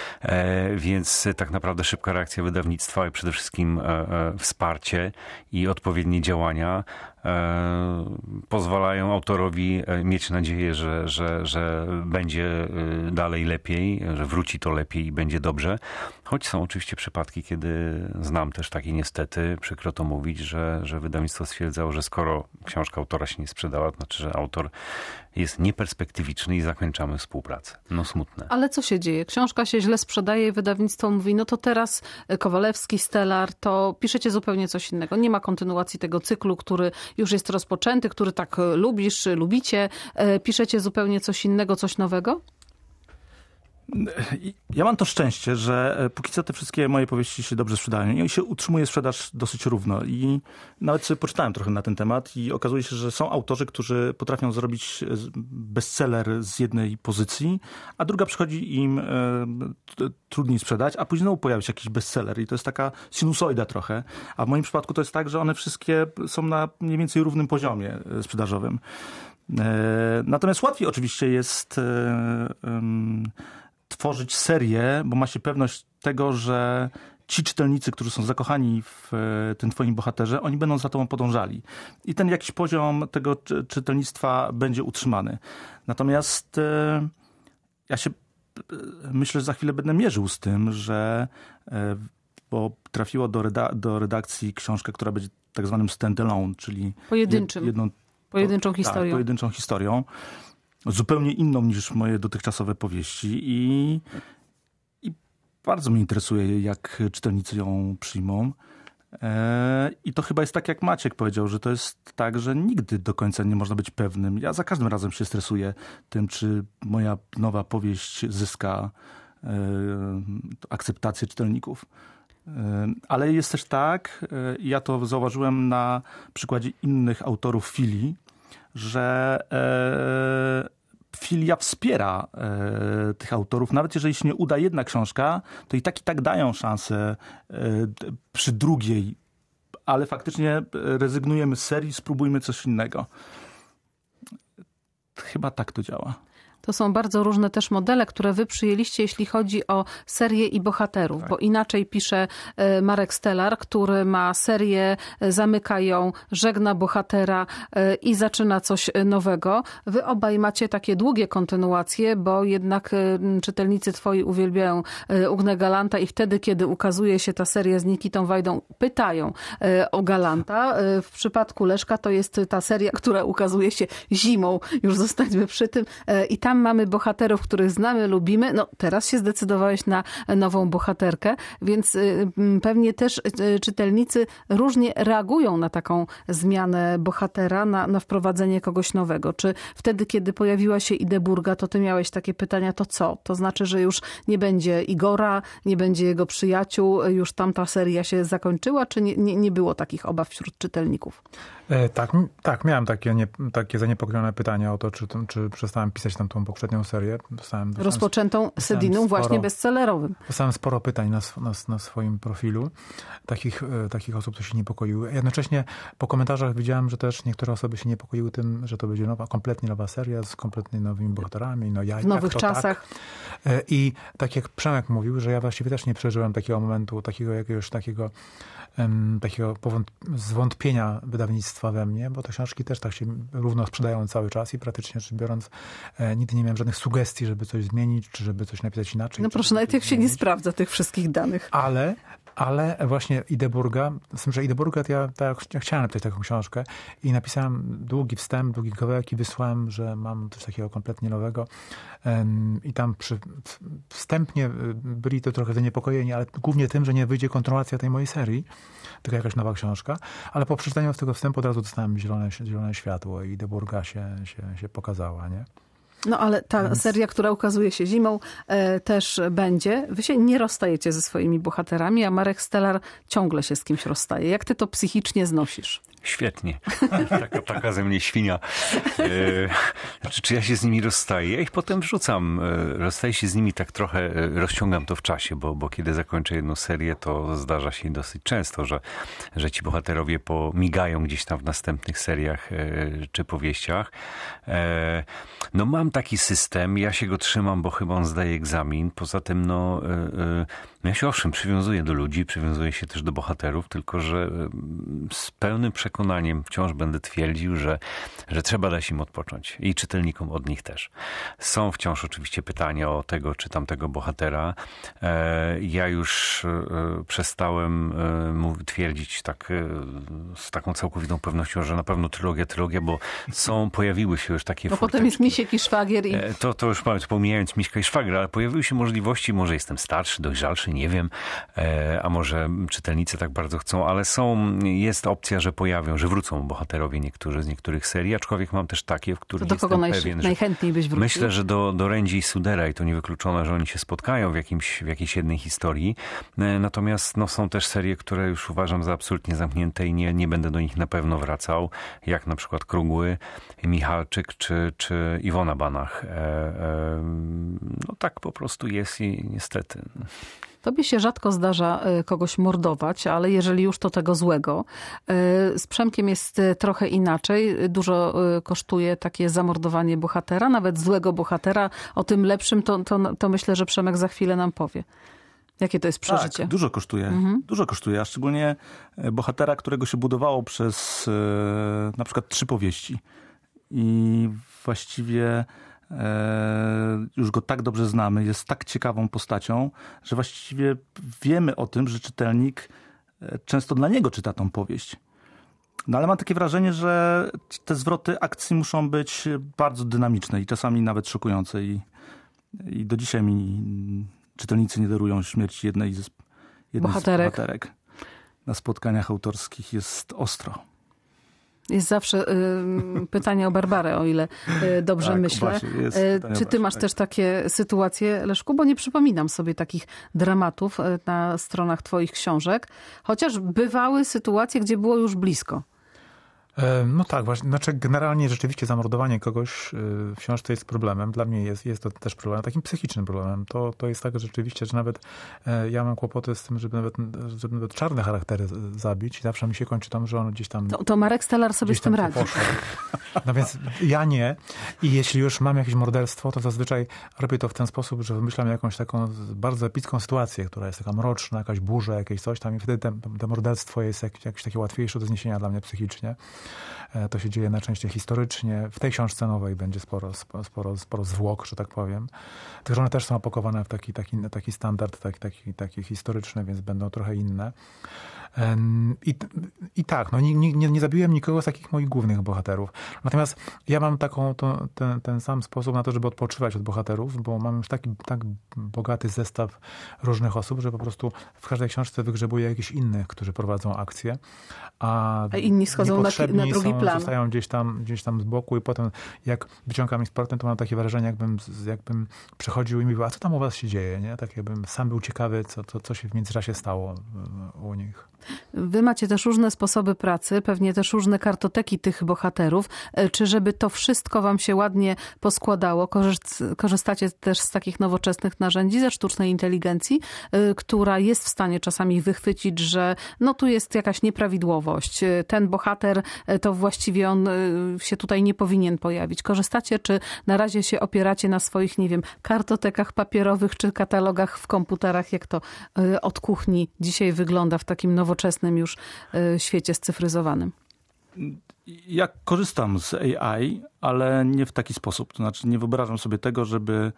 Więc tak naprawdę szybka reakcja wydawnictwa i przede wszystkim wsparcie i odpowiednie działania pozwalają autorowi mieć nadzieję, że, że, że będzie dalej lepiej, że wróci to lepiej i będzie dobrze. Choć są oczywiście przypadki, kiedy znam też takie niestety, przykro to mówić, że, że wydawnictwo stwierdzało, że skoro książka autora się nie sprzedała, to znaczy, że autor jest nieperspektywiczny i zakończamy współpracę. No smutne. Ale co się dzieje? Książka się źle sprzedaje i wydawnictwo mówi, no to teraz Kowalewski, Stellar, to piszecie zupełnie coś innego. Nie ma kontynuacji tego cyklu, który już jest rozpoczęty, który tak lubisz, lubicie. Piszecie zupełnie coś innego, coś nowego? Ja mam to szczęście, że póki co te wszystkie moje powieści się dobrze sprzedają i się utrzymuje sprzedaż dosyć równo. I nawet sobie poczytałem trochę na ten temat i okazuje się, że są autorzy, którzy potrafią zrobić bestseller z jednej pozycji, a druga przychodzi im e, trudniej sprzedać, a później znowu pojawia się jakiś bestseller i to jest taka sinusoida trochę. A w moim przypadku to jest tak, że one wszystkie są na mniej więcej równym poziomie sprzedażowym. E, natomiast łatwiej oczywiście jest e, e, tworzyć serię, bo ma się pewność tego, że ci czytelnicy, którzy są zakochani w tym twoim bohaterze, oni będą za tobą podążali. I ten jakiś poziom tego czytelnictwa będzie utrzymany. Natomiast ja się myślę, że za chwilę będę mierzył z tym, że bo trafiło do, reda- do redakcji książka, która będzie tak zwanym stand-alone, czyli pojedynczym. Jedną, pojedynczą historią. Tak, pojedynczą historią. Zupełnie inną niż moje dotychczasowe powieści i, i bardzo mnie interesuje, jak czytelnicy ją przyjmą. I to chyba jest tak, jak Maciek powiedział, że to jest tak, że nigdy do końca nie można być pewnym. Ja za każdym razem się stresuję tym, czy moja nowa powieść zyska akceptację czytelników. Ale jest też tak, ja to zauważyłem na przykładzie innych autorów filii, że filia wspiera e, tych autorów. Nawet jeżeli się nie uda jedna książka, to i tak i tak dają szansę e, przy drugiej. Ale faktycznie rezygnujemy z serii, spróbujmy coś innego. Chyba tak to działa. To są bardzo różne też modele, które wy przyjęliście, jeśli chodzi o serię i bohaterów, tak. Bo inaczej pisze Marek Stelar, który ma serię, zamyka ją, żegna bohatera i zaczyna coś nowego. Wy obaj macie takie długie kontynuacje, bo jednak czytelnicy twoi uwielbiają Ugnę Galanta i wtedy, kiedy ukazuje się ta seria z Nikitą Wajdą, pytają o Galanta. W przypadku Leszka to jest ta seria, która ukazuje się zimą. Już zostańmy przy tym. I tam mamy bohaterów, których znamy, lubimy. No teraz się zdecydowałeś na nową bohaterkę, więc pewnie też czytelnicy różnie reagują na taką zmianę bohatera, na, na wprowadzenie kogoś nowego. Czy wtedy, kiedy pojawiła się Ideburga, to ty miałeś takie pytania, to co? To znaczy, że już nie będzie Igora, nie będzie jego przyjaciół, już tamta seria się zakończyła, czy nie, nie, nie było takich obaw wśród czytelników? E, tak, tak, miałem takie, nie, takie zaniepokojone pytania o to, czy, czy przestałem pisać tam tą poprzednią serię. Dostałem, dostałem, Rozpoczętą Sediną, właśnie bestsellerowym. Dostałem sporo pytań na, na, na swoim profilu. Takich, takich osób, co się niepokoiły. Jednocześnie po komentarzach widziałem, że też niektóre osoby się niepokoiły tym, że to będzie nowa, kompletnie nowa seria z kompletnie nowymi bohaterami. No ja, w nowych czasach. Tak. I tak jak Przemek mówił, że ja właściwie też nie przeżyłem takiego momentu, takiego jakiegoś takiego Um, takiego zwątpienia wydawnictwa we mnie, bo te książki też tak się równo sprzedają cały czas i praktycznie rzecz biorąc e, nigdy nie miałem żadnych sugestii, żeby coś zmienić, czy żeby coś napisać inaczej. No proszę, nawet jak się nie sprawdza tych wszystkich danych. Ale, ale właśnie Ideburga, z tym, że Ideburga, to ja, to ja chciałem napisać taką książkę i napisałem długi wstęp, długi kawałek i wysłałem, że mam coś takiego kompletnie nowego um, i tam przy, wstępnie byli to trochę zaniepokojeni, ale głównie tym, że nie wyjdzie kontynuacja tej mojej serii, tylko jakaś nowa książka, ale po przeczytaniu tego wstępu od razu dostałem zielone, zielone światło i Ideburga się, się, się pokazała, nie? No ale ta Więc... seria, która ukazuje się zimą, e, też będzie. Wy się nie rozstajecie ze swoimi bohaterami, a Marek Stelar ciągle się z kimś rozstaje. Jak ty to psychicznie znosisz? Świetnie. Taka, taka ze mnie świnia. E, znaczy, czy ja się z nimi rozstaję? Ja ich potem wrzucam. E, rozstaję się z nimi tak trochę, e, rozciągam to w czasie, bo, bo kiedy zakończę jedną serię, to zdarza się dosyć często, że, że ci bohaterowie pomigają gdzieś tam w następnych seriach e, czy powieściach. E, no mam taki system, ja się go trzymam, bo chyba on zdaje egzamin. Poza tym, no, e, e, ja się owszem przywiązuję do ludzi, przywiązuję się też do bohaterów, tylko że z pełnym przekonaniem wciąż będę twierdził, że, że trzeba dać im odpocząć i czytelnikom od nich też. Są wciąż oczywiście pytania o tego czy tamtego bohatera. Ja już przestałem twierdzić tak z taką całkowitą pewnością, że na pewno trylogia, trylogia, bo są, pojawiły się już takie Bo furteczki. potem jest Misiek i Szwagier. I... To, to już pomijając Miśka i Szwagra, ale pojawiły się możliwości, może jestem starszy, dojrzalszy, nie wiem, a może czytelnicy tak bardzo chcą, ale są, jest opcja, że pojawią, że wrócą bohaterowie niektórzy z niektórych serii, aczkolwiek mam też takie, w których to do kogo jestem najś- pewien, najchętniej byś wrócił? Myślę, że do, do Rędzi i Sudera i to niewykluczone, że oni się spotkają w, jakimś, w jakiejś jednej historii. Natomiast no, są też serie, które już uważam za absolutnie zamknięte i nie, nie będę do nich na pewno wracał, jak na przykład Krugły, Michalczyk czy, czy Iwona Banach. E, e, no tak po prostu jest i niestety... Tobie się rzadko zdarza kogoś mordować, ale jeżeli już to tego złego. Z Przemkiem jest trochę inaczej. Dużo kosztuje takie zamordowanie bohatera, nawet złego bohatera. O tym lepszym to, to, to myślę, że Przemek za chwilę nam powie. Jakie to jest przeżycie? Tak, dużo kosztuje. Mhm. Dużo kosztuje, a szczególnie bohatera, którego się budowało przez e, na przykład trzy powieści. I właściwie e, już go tak dobrze znamy, jest tak ciekawą postacią, że właściwie wiemy o tym, że czytelnik często dla niego czyta tą powieść. No ale mam takie wrażenie, że te zwroty akcji muszą być bardzo dynamiczne i czasami nawet szokujące. I, i do dzisiaj mi czytelnicy nie darują śmierci jednej z, jednej bohaterek. z bohaterek. Na spotkaniach autorskich jest ostro. Jest zawsze y, pytanie o Barbarę, o ile y, dobrze tak, myślę. Właśnie, jest y, czy ty właśnie, masz tak. też takie sytuacje, Leszku? Bo nie przypominam sobie takich dramatów y, na stronach twoich książek. Chociaż bywały sytuacje, gdzie było już blisko. No tak, właśnie. Znaczy generalnie rzeczywiście zamordowanie kogoś w książce jest problemem. Dla mnie jest, jest to też problemem, takim psychicznym problemem. To, to jest tak rzeczywiście, że nawet ja mam kłopoty z tym, żeby nawet, żeby nawet czarne charaktery zabić. I zawsze mi się kończy tam, że on gdzieś tam... To, to Marek Stellar sobie z tym radzi. No więc ja nie. I jeśli już mam jakieś morderstwo, to zazwyczaj robię to w ten sposób, że wymyślam jakąś taką bardzo epicką sytuację, która jest taka mroczna, jakaś burza, jakieś coś tam i wtedy te, to morderstwo jest jak, jakieś takie łatwiejsze do zniesienia dla mnie psychicznie. To się dzieje najczęściej historycznie. W tej książce nowej będzie sporo, sporo, sporo zwłok, że tak powiem. Tylko, że one też są opakowane w taki, taki, taki standard, taki, taki, taki historyczny, więc będą trochę inne. I, i tak, no nie, nie, nie zabiłem nikogo z takich moich głównych bohaterów. Natomiast ja mam taką, to, ten, ten sam sposób na to, żeby odpoczywać od bohaterów, bo mam już taki tak bogaty zestaw różnych osób, że po prostu w każdej książce wygrzebuję jakichś innych, którzy prowadzą akcję. A, a inni schodzą na, na drugi są, plan. Zostają gdzieś tam, gdzieś tam z boku i potem jak wyciągam ich z portem, to mam takie wrażenie, jakbym, jakbym przychodził i mówił, a co tam u was się dzieje? Nie? Tak jakbym sam był ciekawy, co, co, co się w międzyczasie stało u nich. Wy macie też różne sposoby pracy, pewnie też różne kartoteki tych bohaterów. Czy żeby to wszystko wam się ładnie poskładało, korzystacie też z takich nowoczesnych narzędzi, ze sztucznej inteligencji, która jest w stanie czasami wychwycić, że no tu jest jakaś nieprawidłowość. Ten bohater to właściwie on się tutaj nie powinien pojawić. Korzystacie, czy na razie się opieracie na swoich, nie wiem, kartotekach papierowych, czy katalogach w komputerach, jak to od kuchni dzisiaj wygląda w takim nowoczesnym już świecie scyfryzowanym? Ja korzystam z A I, ale nie w taki sposób. To znaczy nie wyobrażam sobie tego, żeby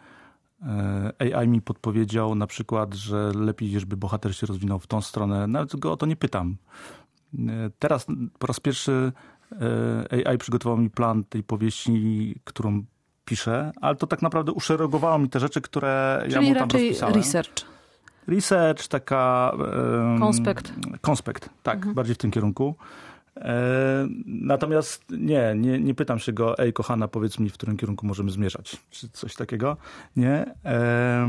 A I mi podpowiedział na przykład, że lepiej, żeby bohater się rozwinął w tą stronę. Nawet go o to nie pytam. Teraz po raz pierwszy A I przygotował mi plan tej powieści, którą piszę, ale to tak naprawdę uszeregowało mi te rzeczy, które Czyli ja mu tam raczej rozpisałem. research. Research, taka... Um, konspekt. Konspekt, tak, mhm. bardziej w tym kierunku. E, natomiast nie, nie, nie pytam się go, ej kochana, powiedz mi, w którym kierunku możemy zmierzać, czy coś takiego. Nie. E,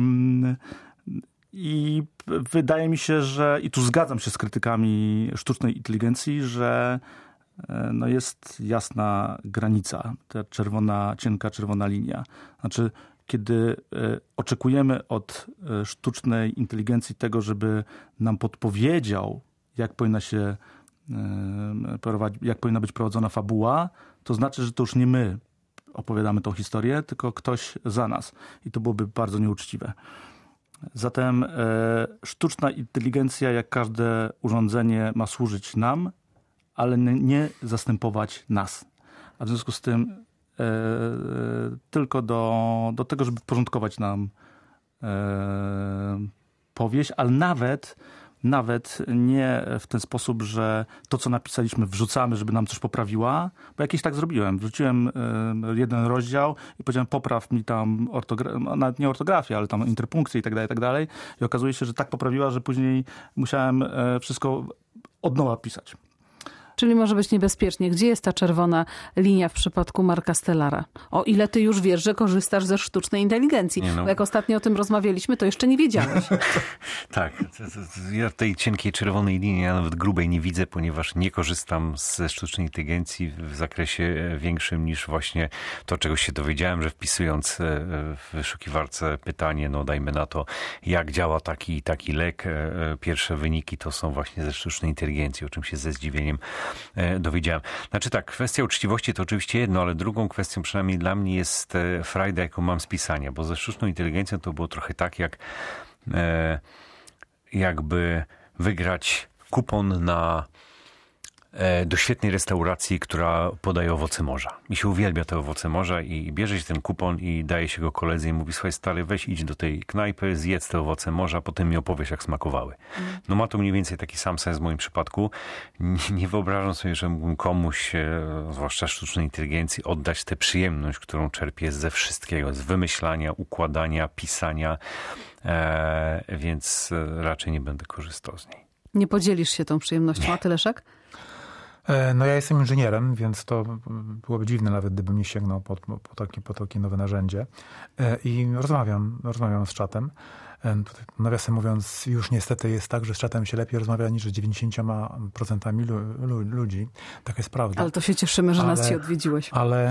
I wydaje mi się, że, i tu zgadzam się z krytykami sztucznej inteligencji, że no jest jasna granica, ta czerwona, cienka czerwona linia. Znaczy, kiedy oczekujemy od sztucznej inteligencji tego, żeby nam podpowiedział, jak powinna się prowadzić, jak powinna być prowadzona fabuła, to znaczy, że to już nie my opowiadamy tą historię, tylko ktoś za nas. I to byłoby bardzo nieuczciwe. Zatem e, sztuczna inteligencja, jak każde urządzenie, ma służyć nam, ale nie zastępować nas. A w związku z tym e, tylko do, do tego, żeby porządkować nam e, powieść, ale nawet, nawet nie w ten sposób, że to, co napisaliśmy, wrzucamy, żeby nam coś poprawiła, bo jakieś tak zrobiłem. Wrzuciłem e, jeden rozdział i powiedziałem, popraw mi tam ortografię, nawet nie ortografię, ale tam interpunkcję i tak dalej, i tak dalej. I okazuje się, że tak poprawiła, że później musiałem e, wszystko od nowa pisać. Czyli może być niebezpiecznie. Gdzie jest ta czerwona linia w przypadku Marka Stellara? O ile ty już wiesz, że korzystasz ze sztucznej inteligencji. Nie no. Bo jak ostatnio o tym rozmawialiśmy, to jeszcze nie wiedziałeś. Tak. Ja tej cienkiej czerwonej linii, ja nawet grubej nie widzę, ponieważ nie korzystam ze sztucznej inteligencji w zakresie większym niż właśnie to, czego się dowiedziałem, że wpisując w wyszukiwarce pytanie, no dajmy na to, jak działa taki i taki lek. Pierwsze wyniki to są właśnie ze sztucznej inteligencji, o czym się ze zdziwieniem dowiedziałem. Znaczy tak, kwestia uczciwości to oczywiście jedno, ale drugą kwestią przynajmniej dla mnie jest frajda, jaką mam z pisania, bo ze sztuczną inteligencją to było trochę tak, jak e, jakby wygrać kupon na do świetnej restauracji, która podaje owoce morza. Mi się uwielbia te owoce morza i bierze się ten kupon i daje się go koledze i mówi, słuchaj stary, weź idź do tej knajpy, zjedz te owoce morza, potem mi opowiesz, jak smakowały. No ma to mniej więcej taki sam sens w moim przypadku. Nie, nie wyobrażam sobie, że mógłbym komuś, zwłaszcza sztucznej inteligencji, oddać tę przyjemność, którą czerpię ze wszystkiego, z wymyślania, układania, pisania, e, więc raczej nie będę korzystał z niej. Nie podzielisz się tą przyjemnością, a ty, Leszek? No ja jestem inżynierem, więc to byłoby dziwne nawet, gdybym nie sięgnął po, po, takie, po takie nowe narzędzie. I rozmawiam, rozmawiam z czatem. Nawiasem mówiąc, już niestety jest tak, że z czatem się lepiej rozmawia niż z dziewięćdziesięcioma procentami lu, lu, ludzi. Tak jest prawda. Ale to się cieszymy, że ale, nas się odwiedziłeś. Ale,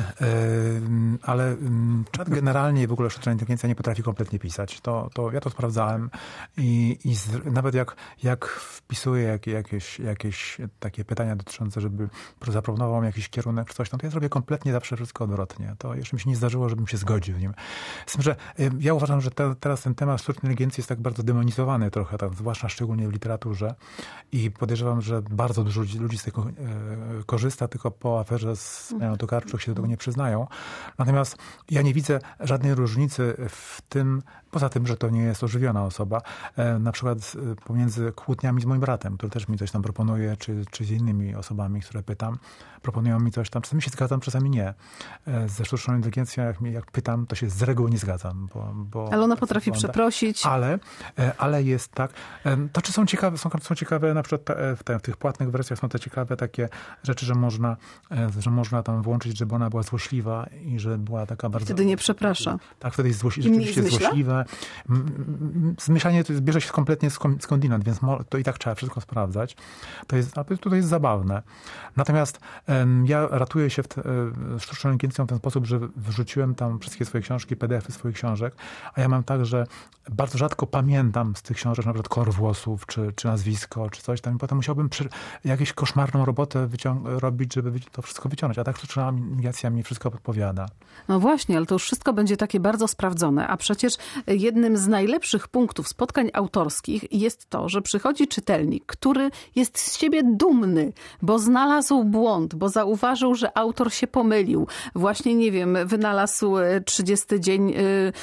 yy, ale czat generalnie w ogóle sztuczna inteligencja nie potrafi kompletnie pisać. To, to ja to sprawdzałem i, i z, nawet jak, jak wpisuję jak, jakieś, jakieś takie pytania dotyczące, żeby zaproponował mi jakiś kierunek czy coś, no to ja zrobię kompletnie zawsze wszystko odwrotnie. To jeszcze mi się nie zdarzyło, żebym się zgodził w nim. Z tym, że yy, ja uważam, że te, teraz ten temat sztucznej inteligencji jest tak bardzo demonizowany trochę, tak, zwłaszcza szczególnie w literaturze i podejrzewam, że bardzo dużo ludzi z tego e, korzysta, tylko po aferze z Marianą Tokarczuk się do tego nie przyznają. Natomiast ja nie widzę żadnej różnicy w tym, poza tym, że to nie jest ożywiona osoba, e, na przykład pomiędzy kłótniami z moim bratem, który też mi coś tam proponuje, czy, czy z innymi osobami, które pytam, proponują mi coś tam. Czasami się zgadzam, czasami nie. E, ze sztuczną inteligencją, jak, jak pytam, to się z reguły nie zgadzam. Bo, bo ale ona potrafi przeprosić. Ale, ale jest tak. To czy są ciekawe, są, są ciekawe na przykład w, te, w tych płatnych wersjach są te ciekawe takie rzeczy, że można, że można tam włączyć, żeby ona była złośliwa i że była taka bardzo... Wtedy nie przeprasza. Tak, wtedy jest złoś, rzeczywiście jest złośliwe. Zmyślanie to bierze się kompletnie skądinąd, więc to i tak trzeba wszystko sprawdzać. To jest, tutaj jest zabawne. Natomiast ja ratuję się w te, sztuczną inteligencją w ten sposób, że wrzuciłem tam wszystkie swoje książki, P D F-y swoich książek, a ja mam tak, że bardzo rzadko pamiętam z tych książek na przykład kolor włosów, czy, czy nazwisko, czy coś tam i potem musiałbym przy, jakąś koszmarną robotę wycią- robić, żeby to wszystko wyciągnąć. A tak sztuczna inteligencja mi wszystko podpowiada. No właśnie, ale to już wszystko będzie takie bardzo sprawdzone, a przecież jednym z najlepszych punktów spotkań autorskich jest to, że przychodzi czytelnik, który jest z siebie dumny, bo znalazł błąd, bo zauważył, że autor się pomylił. Właśnie, nie wiem, wynalazł trzydziesty dzień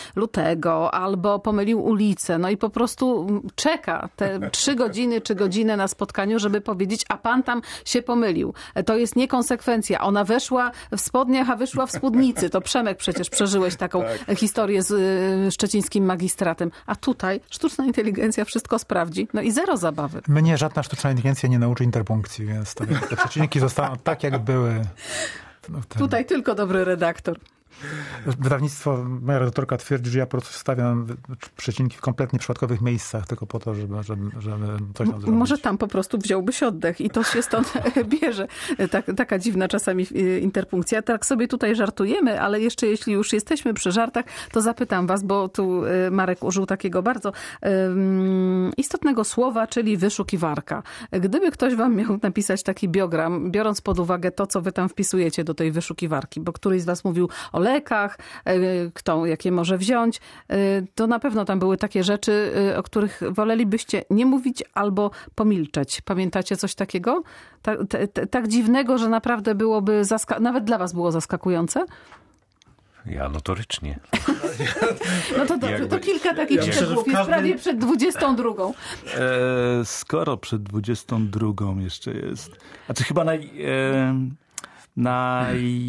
lutego albo pomylił ulicę. No i po prostu czeka te trzy godziny czy godzinę na spotkaniu, żeby powiedzieć, a pan tam się pomylił. To jest niekonsekwencja. Ona weszła w spodniach, a wyszła w spódnicy. To Przemek przecież przeżyłeś taką tak. historię z y, szczecińskim magistratem. A tutaj sztuczna inteligencja wszystko sprawdzi. No i zero zabawy. Mnie żadna sztuczna inteligencja nie nauczy interpunkcji, więc to, te przecinki zostaną tak, jak były. No, tutaj tylko dobry redaktor. Wydawnictwo, moja redaktorka twierdzi, że ja po prostu stawiam przecinki w kompletnie przypadkowych miejscach, tylko po to, żeby, żeby, żeby coś tam zrobić. Może tam po prostu wziąłbyś oddech i to się stąd bierze. Tak, taka dziwna czasami interpunkcja. Tak sobie tutaj żartujemy, ale jeszcze jeśli już jesteśmy przy żartach, to zapytam was, bo tu Marek użył takiego bardzo um, istotnego słowa, czyli wyszukiwarka. Gdyby ktoś wam miał napisać taki biogram, biorąc pod uwagę to, co wy tam wpisujecie do tej wyszukiwarki, bo któryś z was mówił o lekach, kto jakie może wziąć, to na pewno tam były takie rzeczy, o których wolelibyście nie mówić albo pomilczeć. Pamiętacie coś takiego? Tak, tak, tak dziwnego, że naprawdę byłoby, zaska- nawet dla was było zaskakujące? Ja notorycznie. No to dobrze, to kilka takich ja szczegółów. Jest każdej... prawie przed dwudziestą drugą. E, skoro przed dwudziestą drugą jeszcze jest. Znaczy chyba naj... E, naj...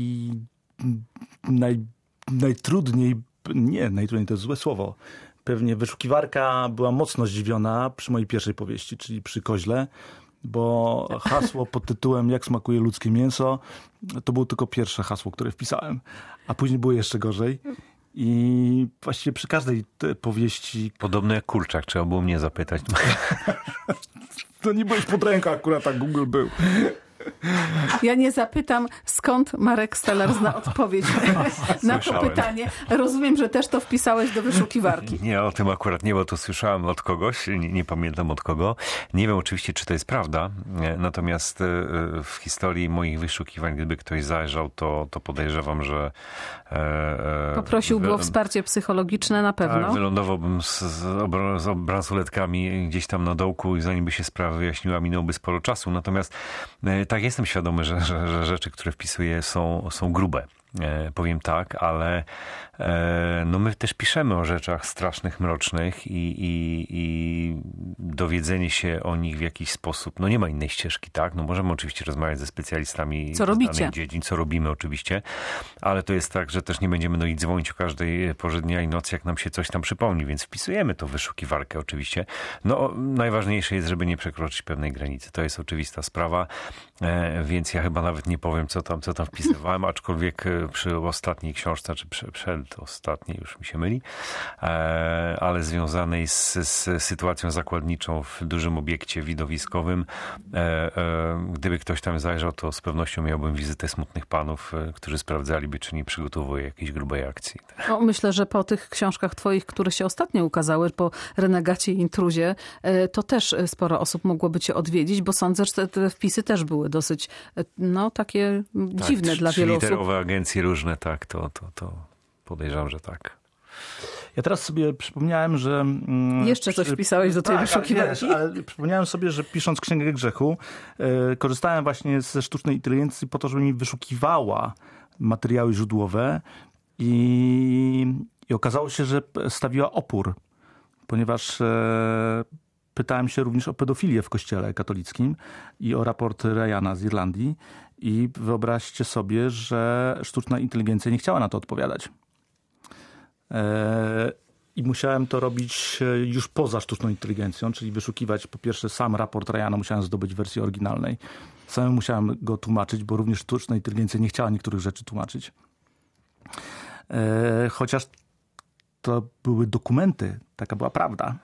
Naj, najtrudniej, nie, najtrudniej to jest złe słowo. Pewnie wyszukiwarka była mocno zdziwiona przy mojej pierwszej powieści, czyli przy Koźle, bo hasło pod tytułem Jak smakuje ludzkie mięso, to było tylko pierwsze hasło, które wpisałem, a później było jeszcze gorzej. I właściwie przy każdej powieści... Podobno jak kurczak, trzeba było mnie zapytać. To nie byłeś pod ręką, akurat tak Google był. Ja nie zapytam, skąd Marek Steller zna odpowiedź na to pytanie. Rozumiem, że też to wpisałeś do wyszukiwarki. Nie, o tym akurat nie, bo to słyszałem od kogoś, nie, nie pamiętam od kogo. Nie wiem oczywiście, czy to jest prawda, natomiast w historii moich wyszukiwań, gdyby ktoś zajrzał, to, to podejrzewam, że... E, Poprosiłby o wsparcie psychologiczne na pewno. Tak, wylądowałbym z, z, obra, z bransoletkami gdzieś tam na dołku i zanim by się sprawa wyjaśniła, minąłby sporo czasu. Natomiast e, tak, jestem świadomy, że, że, że rzeczy, które wpisuję, są, są grube. E, powiem tak, ale e, no my też piszemy o rzeczach strasznych, mrocznych i, i, i dowiedzenie się o nich w jakiś sposób, no nie ma innej ścieżki, tak? No możemy oczywiście rozmawiać ze specjalistami co z robicie? danej dziedzin, co robimy oczywiście, ale to jest tak, że też nie będziemy no i dzwonić o każdej porze dnia i nocy, jak nam się coś tam przypomni, więc wpisujemy to w wyszukiwarkę oczywiście. No najważniejsze jest, żeby nie przekroczyć pewnej granicy. To jest oczywista sprawa, e, więc ja chyba nawet nie powiem, co tam, co tam wpisywałem, aczkolwiek przy ostatniej książce, czy przed, przed ostatniej, już mi się myli, e, ale związanej z, z sytuacją zakładniczą w dużym obiekcie widowiskowym. E, e, gdyby ktoś tam zajrzał, to z pewnością miałbym wizytę smutnych panów, e, którzy sprawdzaliby, czy nie przygotowuję jakiejś grubej akcji. No, myślę, że po tych książkach twoich, które się ostatnio ukazały, po Renegacie i Intruzie, e, to też sporo osób mogłoby cię odwiedzić, bo sądzę, że te, te wpisy też były dosyć, no, takie tak, dziwne dla wielu osób. Literowe agencje różne, tak, to, to, to podejrzewam, że tak. Ja teraz sobie przypomniałem, że... Mm, Jeszcze coś wpisałeś do tej tak, wyszukiwarki? Ale, ale przypomniałem sobie, że pisząc Księgę Grzechu, e, korzystałem właśnie ze sztucznej inteligencji po to, żeby mi wyszukiwała materiały źródłowe i, i okazało się, że stawiła opór, ponieważ e, pytałem się również o pedofilię w kościele katolickim i o raport Ryana z Irlandii i wyobraźcie sobie, że sztuczna inteligencja nie chciała na to odpowiadać. I musiałem to robić już poza sztuczną inteligencją, czyli wyszukiwać po pierwsze sam raport Ryana, musiałem zdobyć wersję oryginalnej. Samemu musiałem go tłumaczyć, bo również sztuczna inteligencja nie chciała niektórych rzeczy tłumaczyć. Chociaż to były dokumenty, taka była prawda.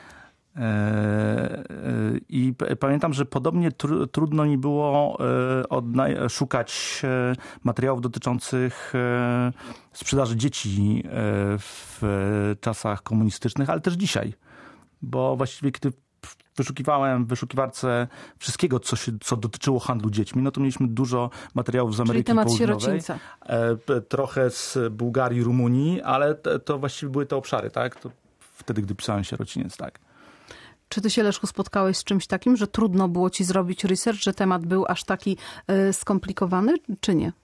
I pamiętam, że podobnie tr- trudno mi było odna- szukać materiałów dotyczących sprzedaży dzieci w czasach komunistycznych, ale też dzisiaj. Bo właściwie kiedy wyszukiwałem w wyszukiwarce wszystkiego, co, się, co dotyczyło handlu dziećmi, no to mieliśmy dużo materiałów z Ameryki Czyli temat Południowej. sierocińca. Trochę z Bułgarii, Rumunii, ale to właściwie były te obszary, tak? To wtedy, gdy pisałem Sierociniec, tak. Czy ty się, Leszku, spotkałeś z czymś takim, że trudno było ci zrobić research, że temat był aż taki y, skomplikowany, czy nie?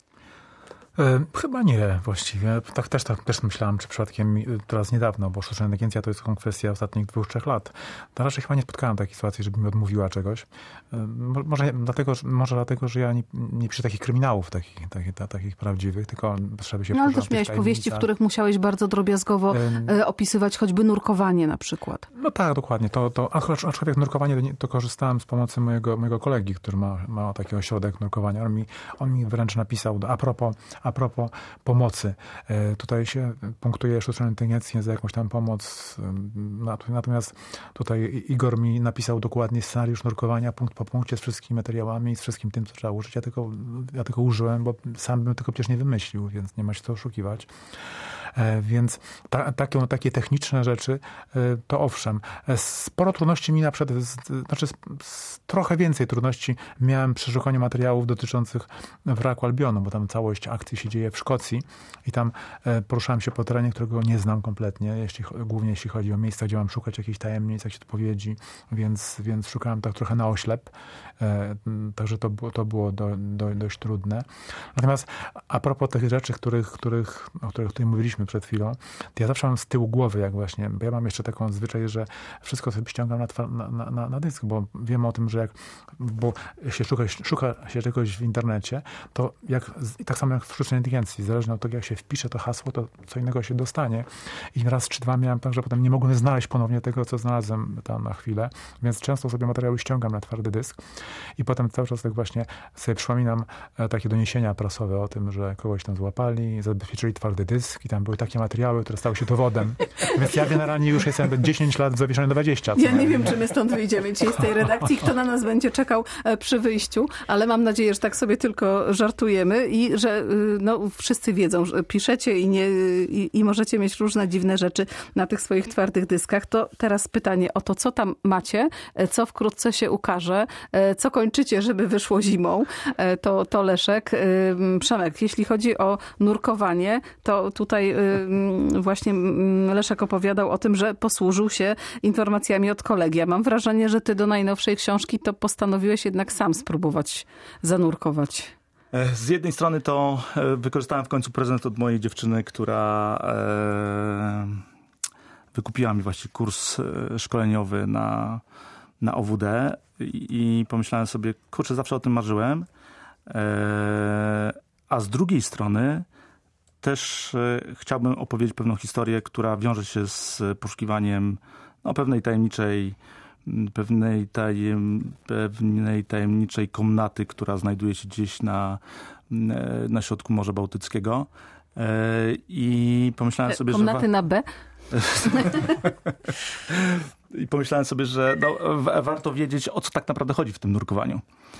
Chyba nie właściwie. Tak też, tak też myślałem, czy przypadkiem teraz niedawno, bo sztuczna inteligencja to jest kwestia ostatnich dwóch, trzech lat. To raczej chyba nie spotkałem takiej sytuacji, żeby mi odmówiła czegoś. Może dlatego, może dlatego że ja nie, nie piszę takich kryminałów, takich, takich, takich prawdziwych, tylko żeby się... No ale też miałeś powieści, w których musiałeś bardzo drobiazgowo um, opisywać choćby nurkowanie na przykład. No tak, dokładnie. To, to, aczkolwiek nurkowanie, to, to korzystałem z pomocy mojego, mojego kolegi, który ma, ma taki ośrodek nurkowania. On mi, on mi wręcz napisał, a propos A propos pomocy. Tutaj się punktuje sztuczną inteligencję za jakąś tam pomoc. Natomiast tutaj Igor mi napisał dokładnie scenariusz nurkowania, punkt po punkcie, z wszystkimi materiałami, z wszystkim tym, co trzeba użyć. Ja tylko, ja tylko użyłem, bo sam bym tego przecież nie wymyślił, więc nie ma się co oszukiwać. Więc ta, takie, takie techniczne rzeczy, to owszem. Sporo trudności mi na przykład, znaczy trochę więcej trudności miałem przy szukaniu materiałów dotyczących wraku Albionu, bo tam całość akcji się dzieje w Szkocji i tam poruszałem się po terenie, którego nie znam kompletnie, jeśli, głównie jeśli chodzi o miejsca, gdzie mam szukać jakichś tajemnic, jakichś odpowiedzi, więc, więc szukałem tak trochę na oślep. Także to było, to było do, do, dość trudne. Natomiast a propos tych rzeczy, których, których, o których tutaj mówiliśmy przed chwilą, to ja zawsze mam z tyłu głowy, jak właśnie, bo ja mam jeszcze taką zwyczaj, że wszystko sobie ściągam na, na, na, na dysk, bo wiem o tym, że jak bo się szuka, szuka się czegoś w internecie, to jak, tak samo jak w sztucznej inteligencji, zależnie od tego, jak się wpisze to hasło, to co innego się dostanie. I raz czy dwa miałem tak, że potem nie mogłem znaleźć ponownie tego, co znalazłem tam na chwilę, więc często sobie materiały ściągam na twardy dysk i potem cały czas tak właśnie sobie przypominam takie doniesienia prasowe o tym, że kogoś tam złapali, zabezpieczyli twardy dysk i tam były były takie materiały, które stały się dowodem. Więc ja generalnie już jestem dziesięć lat w zawieszeniu do dwudziestu. Ja nie wiem, czy my stąd wyjdziemy dzisiaj z tej redakcji, kto na nas będzie czekał przy wyjściu, ale mam nadzieję, że tak sobie tylko żartujemy i że no, wszyscy wiedzą, że piszecie i, nie, i, i możecie mieć różne dziwne rzeczy na tych swoich twardych dyskach. To teraz pytanie o to, co tam macie, co wkrótce się ukaże, co kończycie, żeby wyszło zimą. To, to Leszek. Przemek, jeśli chodzi o nurkowanie, to tutaj właśnie Leszek opowiadał o tym, że posłużył się informacjami od kolegi. Ja mam wrażenie, że ty do najnowszej książki to postanowiłeś jednak sam spróbować zanurkować. Z jednej strony to wykorzystałem w końcu prezent od mojej dziewczyny, która wykupiła mi właśnie kurs szkoleniowy na, na O W D i pomyślałem sobie, kurczę, zawsze o tym marzyłem. A z drugiej strony też chciałbym opowiedzieć pewną historię, która wiąże się z poszukiwaniem no, pewnej tajemniczej pewnej, tajem, pewnej tajemniczej komnaty, która znajduje się gdzieś na, na środku Morza Bałtyckiego. I pomyślałem sobie, komnaty że... Komnaty na B? I pomyślałem sobie, że no, warto wiedzieć, o co tak naprawdę chodzi w tym nurkowaniu.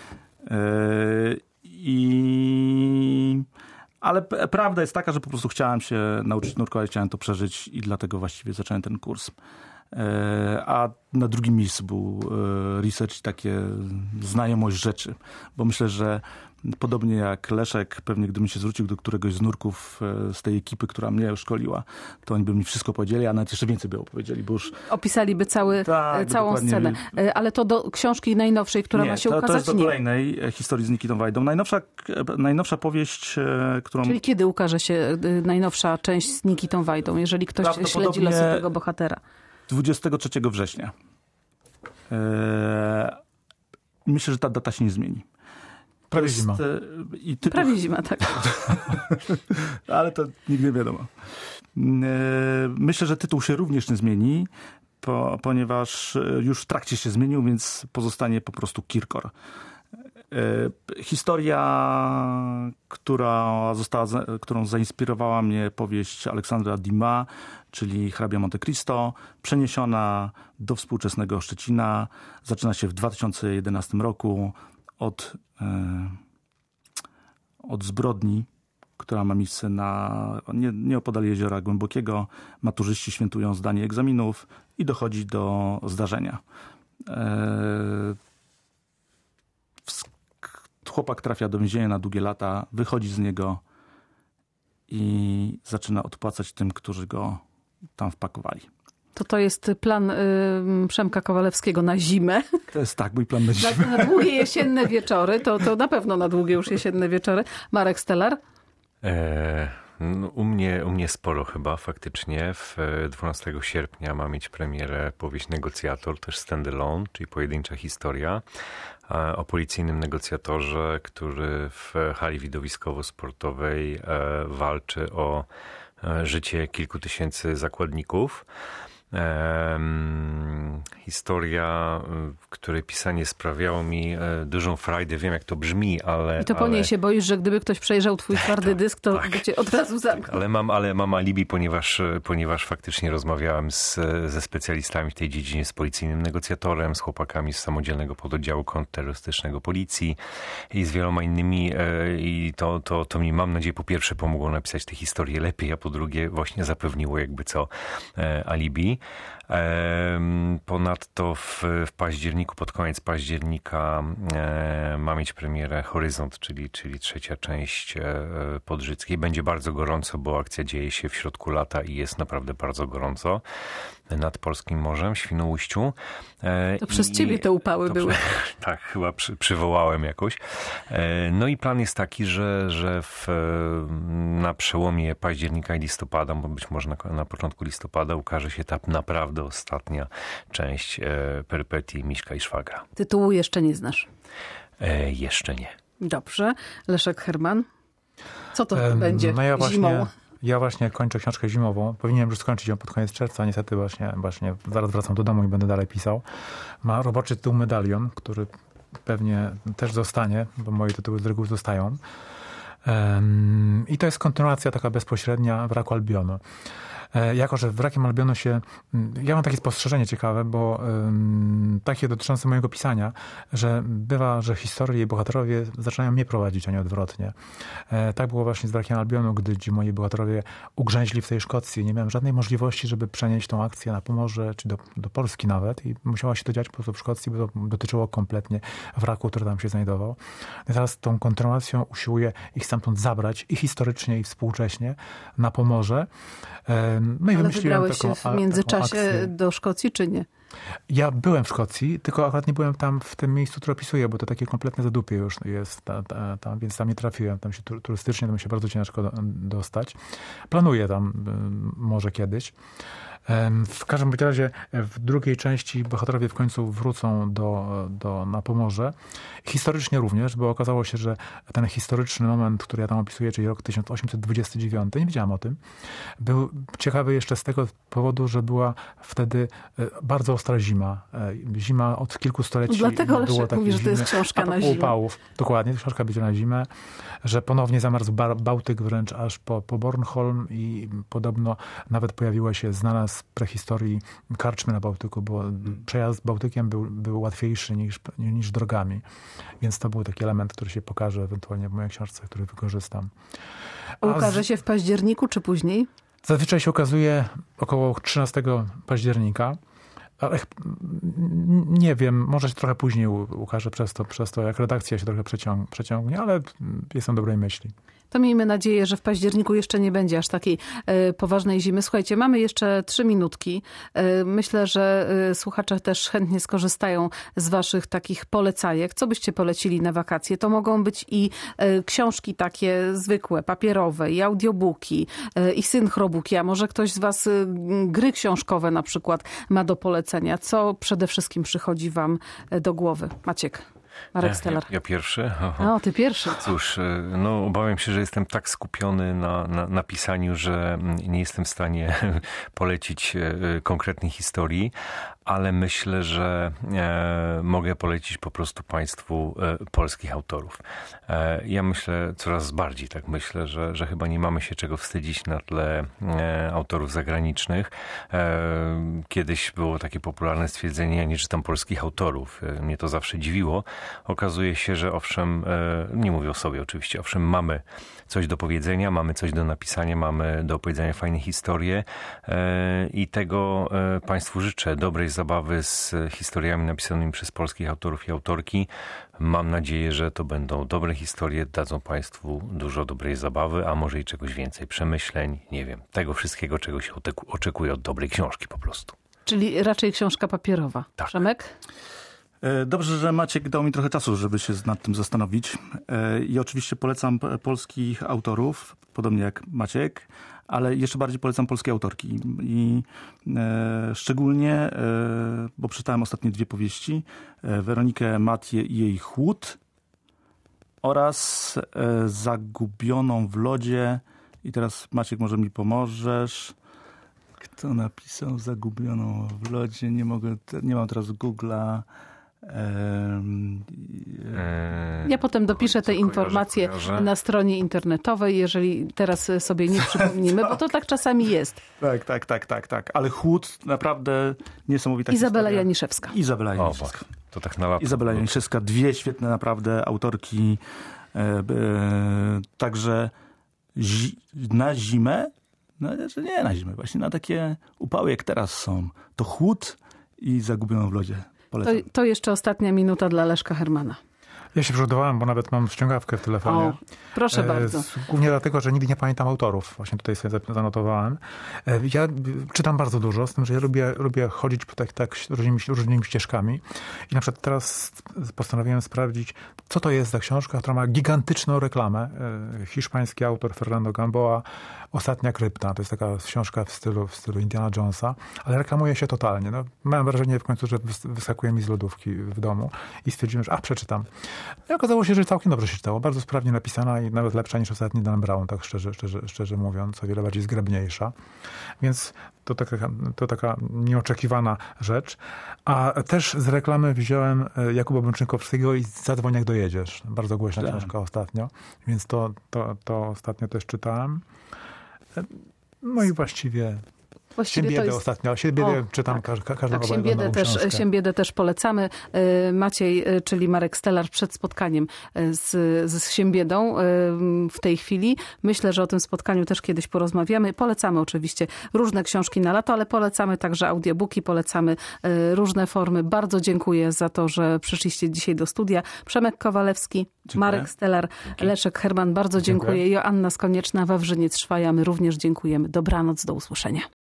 I... Ale prawda jest taka, że po prostu chciałem się nauczyć nurkować, chciałem to przeżyć i dlatego właściwie zacząłem ten kurs. A na drugim miejscu był research i takie znajomość rzeczy, bo myślę, że podobnie jak Leszek, pewnie gdybym się zwrócił do któregoś z nurków z tej ekipy, która mnie szkoliła, to oni by mi wszystko powiedzieli, a nawet jeszcze więcej by opowiedzieli, bo już... Opisaliby cały, tak, całą dokładnie. scenę. Ale to do książki najnowszej, która nie, ma się to, ukazać? to jest do nie. kolejnej historii z Nikitą Wajdą. Najnowsza, najnowsza powieść, którą... Czyli kiedy ukaże się najnowsza część z Nikitą Wajdą, jeżeli ktoś śledzi losy tego bohatera? dwudziestego trzeciego września. Eee, myślę, że ta data się nie zmieni. Prawie jest, zima. I tytuł... Prawie zima, tak. Ale to nigdy nie wiadomo. Eee, myślę, że tytuł się również nie zmieni, po, ponieważ już w trakcie się zmienił, więc pozostanie po prostu Kirkor. Historia, która została, którą zainspirowała mnie powieść Aleksandra Dumas, czyli Hrabia Monte Cristo, przeniesiona do współczesnego Szczecina. Zaczyna się w dwa tysiące jedenastym roku od, od zbrodni, która ma miejsce na, nie, nieopodal Jeziora Głębokiego. Maturzyści świętują zdanie egzaminów i dochodzi do zdarzenia. Chłopak trafia do więzienia na długie lata, wychodzi z niego i zaczyna odpłacać tym, którzy go tam wpakowali. To to jest plan y, Przemka Kowalewskiego na zimę. To jest tak, mój plan na zimę. Na, na długie jesienne wieczory, to, to na pewno na długie już jesienne wieczory. Marek Stelar? E, no, u, mnie, u mnie sporo chyba faktycznie. W dwunastego sierpnia ma mieć premierę powieść Negocjator, też stand-alone, czyli pojedyncza historia o policyjnym negocjatorze, który w hali widowiskowo-sportowej walczy o życie kilku tysięcy zakładników. Historia, której pisanie sprawiało mi dużą frajdę. Wiem, jak to brzmi, ale... I to po niej ale... się boisz, że gdyby ktoś przejrzał twój twardy tak, dysk, to tak, by cię od razu zamknął. Tak, ale mam, ale mam alibi, ponieważ, ponieważ faktycznie rozmawiałem z, ze specjalistami w tej dziedzinie, z policyjnym negocjatorem, z chłopakami z samodzielnego pododdziału kontrterrorystycznego policji i z wieloma innymi. I to, to, to mi, mam nadzieję, po pierwsze pomogło napisać tę historię lepiej, a po drugie właśnie zapewniło jakby co alibi. Ponadto w, w październiku, pod koniec października e, ma mieć premierę Horyzont, czyli, czyli trzecia część e, Podrzyckiej. Będzie bardzo gorąco, bo akcja dzieje się w środku lata i jest naprawdę bardzo gorąco nad Polskim Morzem, w Świnoujściu. E, to przez i, ciebie te upały to, były. Tak, chyba przy, przywołałem jakoś. E, no i plan jest taki, że, że w, na przełomie października i listopada, bo być może na, na początku listopada ukaże się ta naprawdę ostatnia część e, perypetii Miśka i Szwagra. Tytułu jeszcze nie znasz? E, jeszcze nie. Dobrze. Leszek Herman? Co to e, będzie no ja właśnie, zimą? Ja właśnie kończę książkę zimową. Powinienem już skończyć ją pod koniec czerwca. Niestety właśnie, właśnie zaraz wracam do domu i będę dalej pisał. Ma roboczy tytuł Medalion, który pewnie też zostanie, bo moje tytuły z reguły zostają. I to jest kontynuacja taka bezpośrednia Wraku Albionu. Jako że Wrakiem Albionu się... Ja mam takie spostrzeżenie ciekawe, bo um, takie dotyczące mojego pisania, że bywa, że historie i bohaterowie zaczynają mnie prowadzić, a nie odwrotnie. E, tak było właśnie z Wrakiem Albionu, gdy ci moi bohaterowie ugrzęźli w tej Szkocji. Nie miałem żadnej możliwości, żeby przenieść tą akcję na Pomorze, czy do, do Polski nawet. I musiało się to dziać po prostu w Szkocji, bo to dotyczyło kompletnie wraku, który tam się znajdował. I teraz tą kontynuacją usiłuję ich stamtąd zabrać i historycznie, i współcześnie na Pomorze. E, No i Ale wymyśliłem wybrałeś taką, się w międzyczasie taką do Szkocji, czy nie? Ja byłem w Szkocji, tylko akurat nie byłem tam w tym miejscu, które opisuję, bo to takie kompletne zadupie już jest ta, ta, tam, więc tam nie trafiłem. Tam się turystycznie tam się bardzo ciężko do, dostać. Planuję tam może kiedyś. W każdym razie w drugiej części bohaterowie w końcu wrócą do, do, na Pomorze. Historycznie również, bo okazało się, że ten historyczny moment, który ja tam opisuję, czyli rok tysiąc osiemset dwudziesty dziewiąty, nie wiedziałem o tym, był ciekawy jeszcze z tego powodu, że była wtedy bardzo ostra zima. Zima od kilku stoleci. Dlatego nie było takiej mówisz, że to jest zimy, książka na a zimę. upałów. Dokładnie, książka będzie na zimę, że ponownie zamarzł Bałtyk wręcz aż po, po Bornholm i podobno nawet pojawiło się znana z prehistorii karczmy na Bałtyku, bo przejazd Bałtykiem był, był łatwiejszy niż, niż drogami. Więc to był taki element, który się pokaże ewentualnie w mojej książce, który wykorzystam. A Ukaże z... się w październiku czy później? Zazwyczaj się okazuje około trzynastego października. Ale nie wiem, może się trochę później ukaże przez to, przez to jak redakcja się trochę przeciąg, przeciągnie, ale jestem dobrej myśli. To miejmy nadzieję, że w październiku jeszcze nie będzie aż takiej e, poważnej zimy. Słuchajcie, mamy jeszcze trzy minutki. E, myślę, że e, słuchacze też chętnie skorzystają z waszych takich polecajek. Co byście polecili na wakacje? To mogą być i e, książki takie zwykłe, papierowe, i audiobooki, e, i synchrobuki, a może ktoś z was e, gry książkowe na przykład ma do polecenia. Co przede wszystkim przychodzi wam do głowy? Maciek. Marek Stelar. Ja, ja pierwszy? O, ty pierwszy. Cóż, no obawiam się, że jestem tak skupiony na, na, na pisaniu, że nie jestem w stanie polecić konkretnej historii, ale myślę, że e, mogę polecić po prostu państwu e, polskich autorów. E, ja myślę, coraz bardziej tak myślę, że, że chyba nie mamy się czego wstydzić na tle e, autorów zagranicznych. E, kiedyś było takie popularne stwierdzenie, ja nie czytam polskich autorów. E, mnie to zawsze dziwiło. Okazuje się, że owszem, e, nie mówię o sobie oczywiście, owszem, mamy coś do powiedzenia, mamy coś do napisania, mamy do opowiedzenia fajne historie e, i tego e, państwu życzę. Dobrej zabawy z historiami napisanymi przez polskich autorów i autorki. Mam nadzieję, że to będą dobre historie, dadzą państwu dużo dobrej zabawy, a może i czegoś więcej, przemyśleń, nie wiem, tego wszystkiego, czego się oczekuje od dobrej książki po prostu. Czyli raczej książka papierowa. Tak. Przemek? Dobrze, że Maciek dał mi trochę czasu, żeby się nad tym zastanowić. I oczywiście polecam polskich autorów, podobnie jak Maciek, ale jeszcze bardziej polecam polskie autorki. I e, szczególnie, e, bo przeczytałem ostatnie dwie powieści, e, Weronikę Mathieu i jej Chłód oraz e, Zagubioną w lodzie. I teraz Maciek, może mi pomożesz. Kto napisał Zagubioną w lodzie? Nie mogę, nie mam teraz Google'a. Ja potem dopiszę te informacje kojarzę, kojarzę. na stronie internetowej, jeżeli teraz sobie nie przypomnimy, bo to tak czasami jest. Tak, tak, tak, tak, tak. Ale Chłód naprawdę niesamowita Izabela historia. Janiszewska. Izabela O, Janiszewska. bo, to tak na lato. Izabela Janiszewska. Dwie świetne naprawdę autorki. E, e, także zi, na zimę, no, że nie na zimę, właśnie na takie upały jak teraz są. To Chłód i Zagubioną w lodzie. To, to jeszcze ostatnia minuta dla Leszka Hermana. Ja się przygotowałem, bo nawet mam ściągawkę w telefonie. O, proszę e, bardzo. Głównie dlatego, że nigdy nie pamiętam autorów. Właśnie tutaj sobie zanotowałem. E, ja czytam bardzo dużo, z tym, że ja lubię, lubię chodzić po tak, tak różnymi, różnymi ścieżkami. I na przykład teraz postanowiłem sprawdzić, co to jest za książka, która ma gigantyczną reklamę. E, hiszpański autor Fernando Gamboa, Ostatnia krypta. To jest taka książka w stylu, w stylu Indiana Jonesa, ale reklamuje się totalnie. No, mam wrażenie w końcu, że wyskakuje mi z lodówki w domu i stwierdziłem, że a, przeczytam. I okazało się, że całkiem dobrze się czytało. Bardzo sprawnie napisana i nawet lepsza niż ostatni Dan Brown, tak szczerze, szczerze, szczerze mówiąc. O wiele bardziej zgrabniejsza. Więc to taka, to taka nieoczekiwana rzecz. A też z reklamy wziąłem Jakuba Bączynkowskiego i Zadzwoń jak dojedzie. pojedziesz. Bardzo głośna Tak. książka ostatnio, więc to, to, to ostatnio też czytałem. No i właściwie... Właściwie Siembiedę to jest... ostatnio. Siembiedę O, czytam tak. ka- każdą Tak, nową Siembiedę też, książkę. Siembiedę też polecamy. Y, Maciej, y, czyli Marek Stelar, przed spotkaniem y, z, z Siembiedą y, w tej chwili. Myślę, że o tym spotkaniu też kiedyś porozmawiamy. Polecamy oczywiście różne książki na lato, ale polecamy także audiobooki, polecamy y, różne formy. Bardzo dziękuję za to, że przyszliście dzisiaj do studia. Przemek Kowalewski, Dziękuję. Marek Stelar, Dzięki. Leszek Herman. Bardzo dziękuję. Dziękuję. Joanna Skonieczna, Wawrzyniec Szwaja. My również dziękujemy. Dobranoc, do usłyszenia.